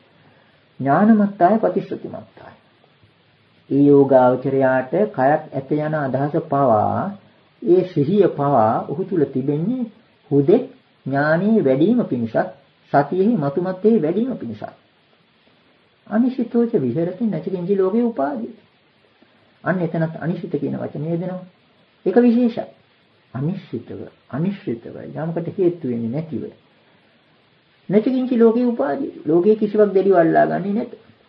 ඥානමත්තාය පතිස්සතිමත්තාය. ඒ යෝගාවචරයාට කයක් ඇත යන අදහස පවා ඒ සිහිය පවා ඔහු තුල තිබෙන්නේ හුදෙක් ඥානයේ වැඩිම පිණිසක් සතියෙහි මතුමත්තේ වැඩිම පිණිසක්. අනිශ්චිතෝච විහෙරති නැචකින්චි ලෝකේ උපාදී. අන්න එතනත් අනිශ්චිත කියන වචනේ දෙනවා. ඒක විශේෂයි. අනිශ්චිතව, අනිශ්චිතව යමකට හේතු වෙන්නේ නැතිව. නැචකින්චි ලෝකේ උපාදී. ලෝකේ කිසිවක් දෙලිව අල්ලා ගන්නේ නැත.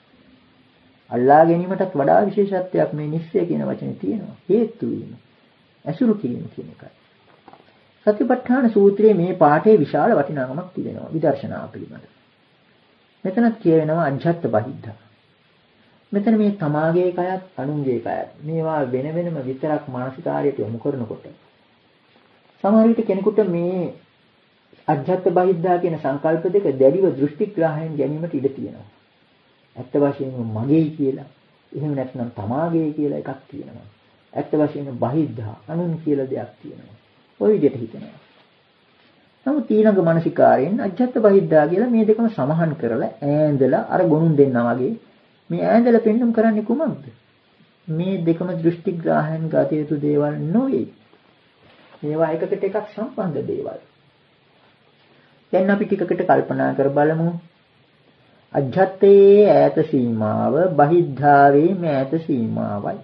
අල්ලා ගැනීමටත් වඩා විශේෂත්වයක් මේ නිශ්චය කියන වචනේ තියෙනවා. හේතු වීම. අසුරු කිරීම කියන එකයි. සතිපට්ඨාන සූත්‍රයේ මේ පාඩේ විශාල වටිනාකමක් තිබෙනවා විදර්ශනා පිළිබඳ. මෙතනත් කියවෙනවා අජ්ජත් බහිද්ධා. මෙතන මේ තමාගේ කයත් අනුන්ගේ කයත් මේවා වෙන වෙනම විතරක් මානසිකාරයට යොමු කරනකොට සමහර විට කෙනෙකුට මේ අජ්ජත් බහිද්ධා කියන සංකල්ප දෙක දැඩිව දෘෂ්ටිග්‍රාහයෙන් ගැනීමට ඉඩ තියෙනවා. ඇත්ත වශයෙන්ම මගේයි කියලා, එහෙම නැත්නම් තමාගේ කියලා එකක් තියෙනවා. ඇත්ත වශයෙන්ම බහිද්ධා අනුන් කියලා දෙයක් තියෙනවා. ඔය විදිහට හිතනවා. නමුත් ඊළඟ මානසිකාරයෙන් අජ්ජත් බහිද්ධා කියලා මේ දෙකම සමහන් කරලා ඈඳලා අර ගොනුන් දෙන්නා වගේ මේ ඈඳලා පෙන්නුම් කරන්නේ කුමක්ද? මේ දෙකම දෘෂ්ටිග්‍රාහයෙන් ගත යුතු දේවල් නොවේ. මේවා එකකට එකක් සම්බන්ධ දේවල්. දැන් අපි ටිකකට කල්පනා කර බලමු. අජ්ජත්තේ ඈත සීමාව බහිද්ධාවේ මෑත සීමාවයි.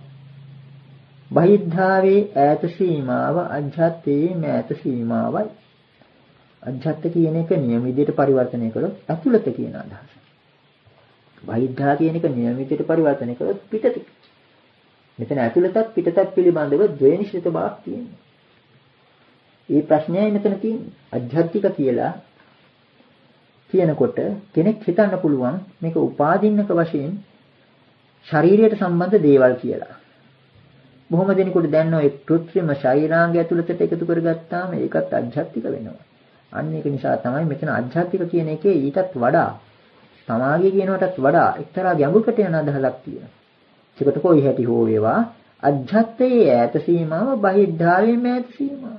බහිද්ධාවේ ඈත සීමාව අජ්ජත්තේ මෑත සීමාවයි. අජ්ජත් කියන එක නියම විදිහට පරිවර්තනය කළොත් ඇතුළත කියන අදහස. බහිද්ධා කියන එක නියම විදිහට පරිවර්තනය කළොත් පිටත. මෙතන ඇතුළතත් පිටතත් පිළිබඳව ද්වේනිශ්චිත බවක් තියෙනවා. මේ ප්‍රශ්නයයි මෙතන තියෙන්නේ. අජ්ජත්තික කියලා කියනකොට කෙනෙක් හිතන්න පුළුවන් මේක උපාදින්නක වශයෙන් ශරීරයට සම්බන්ධ දේවල් කියලා. බොහොම දෙනෙකුට දැන් ඔය කෘත්‍රිම ශරීරාංගය ඇතුළතට එකතු කරගත්තාම ඒකත් අජ්ජත්තික වෙනවා. අන්න ඒක නිසා තමයි මෙතන අජ්ජත්තික කියන එකේ ඊටත් වඩා සමාගය කියනකටත් වඩා එක්තරා ගැඹුරකට යන අදහසක් තියෙනවා. ඒකට කොයි හැටි හෝ වේවා අජ්ජත්තේ ඈත සීමාව බහිද්ධාවේ මෑත සීමාව.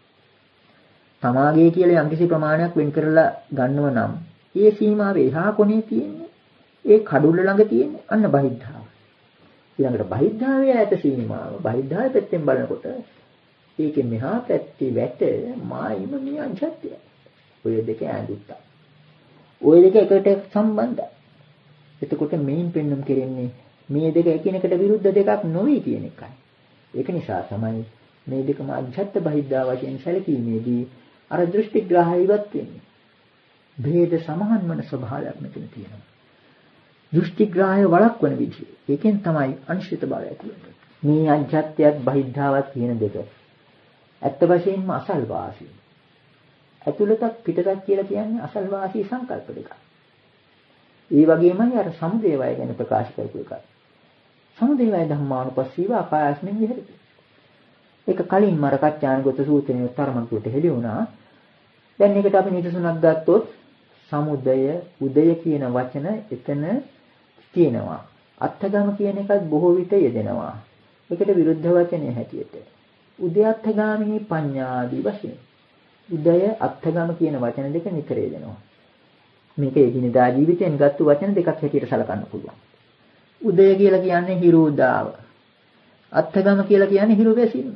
සමාගය කියලා යම්කිසි ප්‍රමාණයක් වෙන් කරලා ගන්නව නම් ඒ සීමාවේ එහා කොනේ තියෙන්නේ ඒ කඩුල්ල ළඟ තියෙන්නේ අන්න බහිද්ධාව. ඊළඟට බහිද්ධාවේ ඈත සීමාව බහිද්ධාවේ පැත්තෙන් බලනකොට ඒකේ මෙහා පැත්තේ වැට මායිම මේ අජ්ජත්ය. ඔය දෙක ඈඳුත්තා. ඔය දෙක එකට සම්බන්ධයි. එතකොට මේන් පෙන්වන්න කෙරෙන්නේ මේ දෙක එකිනෙකට විරුද්ධ දෙකක් නොවේ කියන එකයි. ඒක නිසා තමයි මේ දෙකම අජ්ජත් බහිද්ධා වශයෙන් සැලකීමේදී අර දෘෂ්ටිග්‍රාහය ඉවත් වෙන්නේ. ભેද සමහන් වන ස්වභාවයක් මෙතන තියෙනවා. දෘෂ්ටිග්‍රාහය වළක්වන විදිහ. ඒකෙන් තමයි අනිශ්චිත භාවය ඇති වෙන්නේ. මේ අජ්ජත්යත් බහිද්ධාවත් කියන දෙක ඇත්ත වශයෙන්ම අසල්වාසී. ඇතුළතත් පිටතත් කියලා කියන්නේ අසල්වාසී සංකල්ප දෙකක්. ඒ වගේමයි අර සමුදේවය ගැන ප්‍රකාශ කරපු එකයි. සමුදේවය ධම්මානුපස්සීව ආකාශයෙන් විහෙරති. ඒක කලින් මර කච්චානගත සූත්‍රයේ තරමකට හෙළි වුණා. දැන් මේකට අපි නිදසුනක් ගත්තොත් සමුදය උදය කියන වචන එතන තියෙනවා. අත්ථගම කියන එකත් බොහෝ විට යෙදෙනවා. ඒකට විරුද්ධ වචනය හැටියට. උදයත්ථගාමිනී පඤ්ඤාදී වශයෙන්. උදය අත්ථගම කියන වචන දෙක නිතර යෙදෙනවා. මේක එදිනදා ජීවිතයෙන් ගත්තු වචන දෙකක් හැටියට සලකන්න පුළුවන්. උදය කියලා කියන්නේ හිරු උදාව. අත්ථගම කියලා කියන්නේ හිරු වැසීම.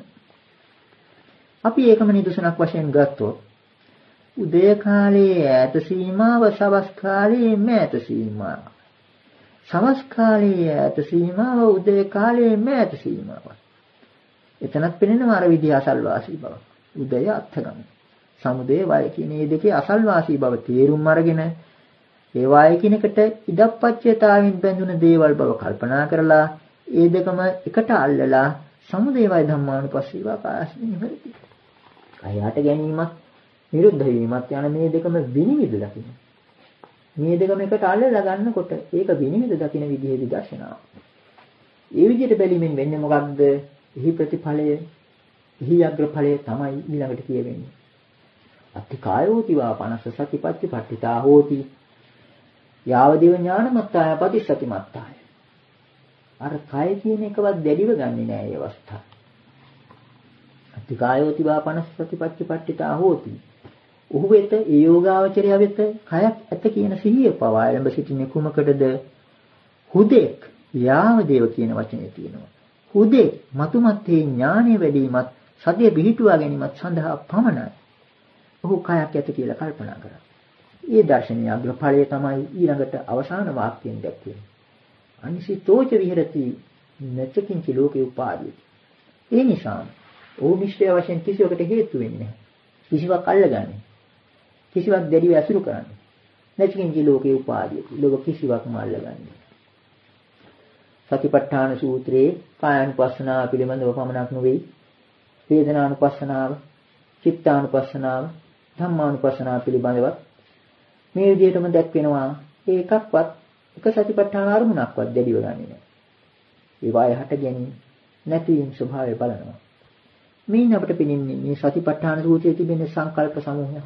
අපි ඒකම නිදසුනක් වශයෙන් ගත්තොත් උදය කාලයේ ඈත සීමාව සවස් කාලයේ මෑත සීමාව. සවස් කාලයේ ඈත සීමාව උදය කාලයේ මෑත සීමාව. එතනත් පෙනෙනවා අර විදිහ අසල්වාසී බව. උදය අත්ථගම. සමුදය වය කියන මේ දෙකේ අසල්වාසී බව තේරුම් අරගෙන ඒ වය කිනකට ඉදප්පච්චයතාවෙන් බැඳුන දේවල් බව කල්පනා කරලා ඒ දෙකම එකට අල්ලලා සමුදය වය ධම්මානුපස්සීව ආකාශයෙන් ඉවරයි. කයයට ගැනීමත් නිරුද්ධ වීමත් යන මේ දෙකම විනිවිද දකින්න. මේ දෙකම එකට අල්ලලා ගන්නකොට ඒක විනිවිද දකින්න විදිහේ විදර්ශනාව. ඒ විදිහට බැලීමෙන් වෙන්නේ මොකක්ද? එහි ප්‍රතිඵලය, එහි අග්‍රඵලය තමයි ඊළඟට කියවෙන්නේ. අත්තිකායෝති වා පනස්ස සතිපත්ති පට්ඨිතා හෝති. යාවදේව ඥානමත්තාය පටිසතිමත්තාය. අර කය කියන එකවත් දැඩිව ගන්නෙ නෑ මේ අවස්ථාව. අත්තිකායෝති වා පනස්ස සතිපත්ති පට්ඨිතා හෝති. ඔහු වෙත ඒ යෝගාවචරය වෙත කයක් ඇත කියන සිහිය පවා එළඹ සිටින කුමකටද? හුදෙක් යාවදේව කියන වචනේ තියෙනවා. හුදෙක් මතුමත්යේ ඥානෙ වැඩිමත් සතිය පිහිටුවා ගැනීමත් සඳහා පමණයි ඔහු කයක් ඇත කියලා කල්පනා කරා. ඒ දර්ශනීය අග්‍රඵලය තමයි ඊළඟට අවසාන වාක්‍යයෙන් දැක්වෙන්නේ. අනිසිතෝච විහෙරති නචකින්ච ලෝකේ උපාදීති. ඒ නිසා ඔහු නිශ්චය වශයෙන් කිසිවකට හේතු වෙන්නේ නැහැ. කිසිවක් අල්ලගන්නේ. කිසිවක් දැඩිව ඇසුරු කරන්නේ. නචකින්ච ලෝකේ උපාදීති. ලෝක කිසිවක්ම අල්ලගන්නේ. සතිපට්ඨාන සූත්‍රයේ කායानुපස්සනාව පිළිබඳව පමණක් නෙවෙයි වේදනානුපස්සනාව, චිත්තානුපස්සනාව, ධම්මානුපස්සනාව පිළිබඳව මේ විදිහටම දැක්වෙනවා. ඒ එකක්වත් එක සතිපට්ඨාන අරමුණක්වත් දෙලිව ගන්නේ නැහැ. ඒ වාය හට ගැනීම නැතිවීම ස්වභාවය බලනවා. මේන් අපිට පෙනෙන්නේ මේ සතිපට්ඨාන සූත්‍රයේ තිබෙන සංකල්ප සමූහය.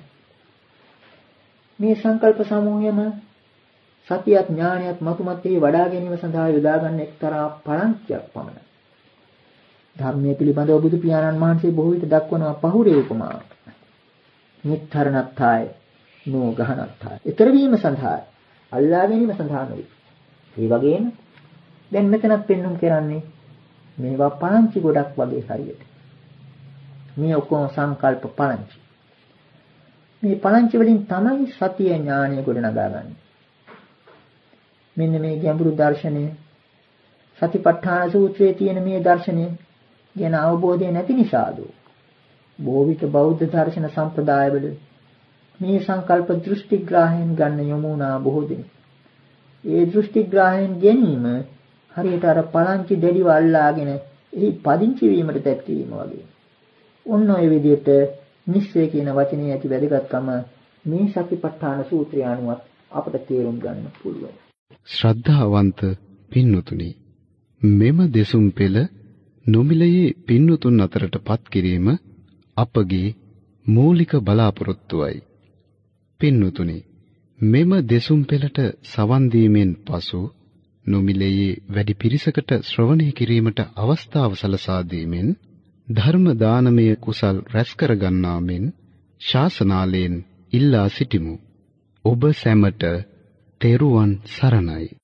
මේ සංකල්ප සමූහයම සතියත් ඥානයත් මතුමත්යේ වඩා ගැනීම සඳහා යොදා ගන්න එක්තරා පරංචයක් පමණයි. ධර්මයේ පිළිබඳව බුදු පියාණන් වහන්සේ බොහෝ විට දක්වනවා පහුරේ උපමාව. නිත්තරණත්ථය නෝ ගහනත්ථය. ඊතර වීම සඳහා අල්ලා ගැනීම සඳහා නෙවෙයි. ඒ වගේම දැන් මෙතනත් පෙන්눔 කරන්නේ මේවා පරංචි ගොඩක් වගේ හරියට. මේ ඔක්කොම සංකල්ප පරංචි. මේ පරංචි වලින් තමයි සතිය ඥානය ගොඩනගාගන්නේ. මෙන්න මේ ගැඹුරු දර්ශනය සතිපට්ඨාන සූත්‍රයේ තියෙන මේ දර්ශනය ගැන අවබෝධය නැති නිසාද බොහෝ විට බෞද්ධ දර්ශන සම්ප්‍රදායවල මේ සංකල්ප දෘෂ්ටිග්‍රාහයෙන් ගන්න යොමු වුණා බොහෝ දෙනෙක්. ඒ දෘෂ්ටිග්‍රාහයෙන් ගැනීම හරියට අර පලංචි දෙඩිව අල්ලාගෙන එහි පදිංචි වීමට තැත් කිරීම වගේ. ඔන්න ඔය විදිහට නිශ්චය කියන වචනේ ඇති වැදගත්කම මේ සතිපට්ඨාන සූත්‍රය අනුවත් අපට තේරුම් ගන්න පුළුවන්. ශ්‍රද්ධාවන්ත පින්වතුනි, මෙම දෙසුම් පෙළ නොමිලයේ පින්වතුන් අතරටපත් කිරීම අපගේ මූලික බලාපොරොත්තුවයි. පින්වතුනි, මෙම දෙසුම් පෙළට සවන් දීමෙන් පසු නොමිලයේ වැඩි පිරිසකට ශ්‍රවණය කිරීමට අවස්ථාව සලසා දීමෙන් ධර්ම දානමය කුසල් රැස් කර ගන්නා මෙන් ශාසනාලයෙන් ඉල්ලා සිටිමු. ඔබ සැමට තෙරුවන් සරණයි.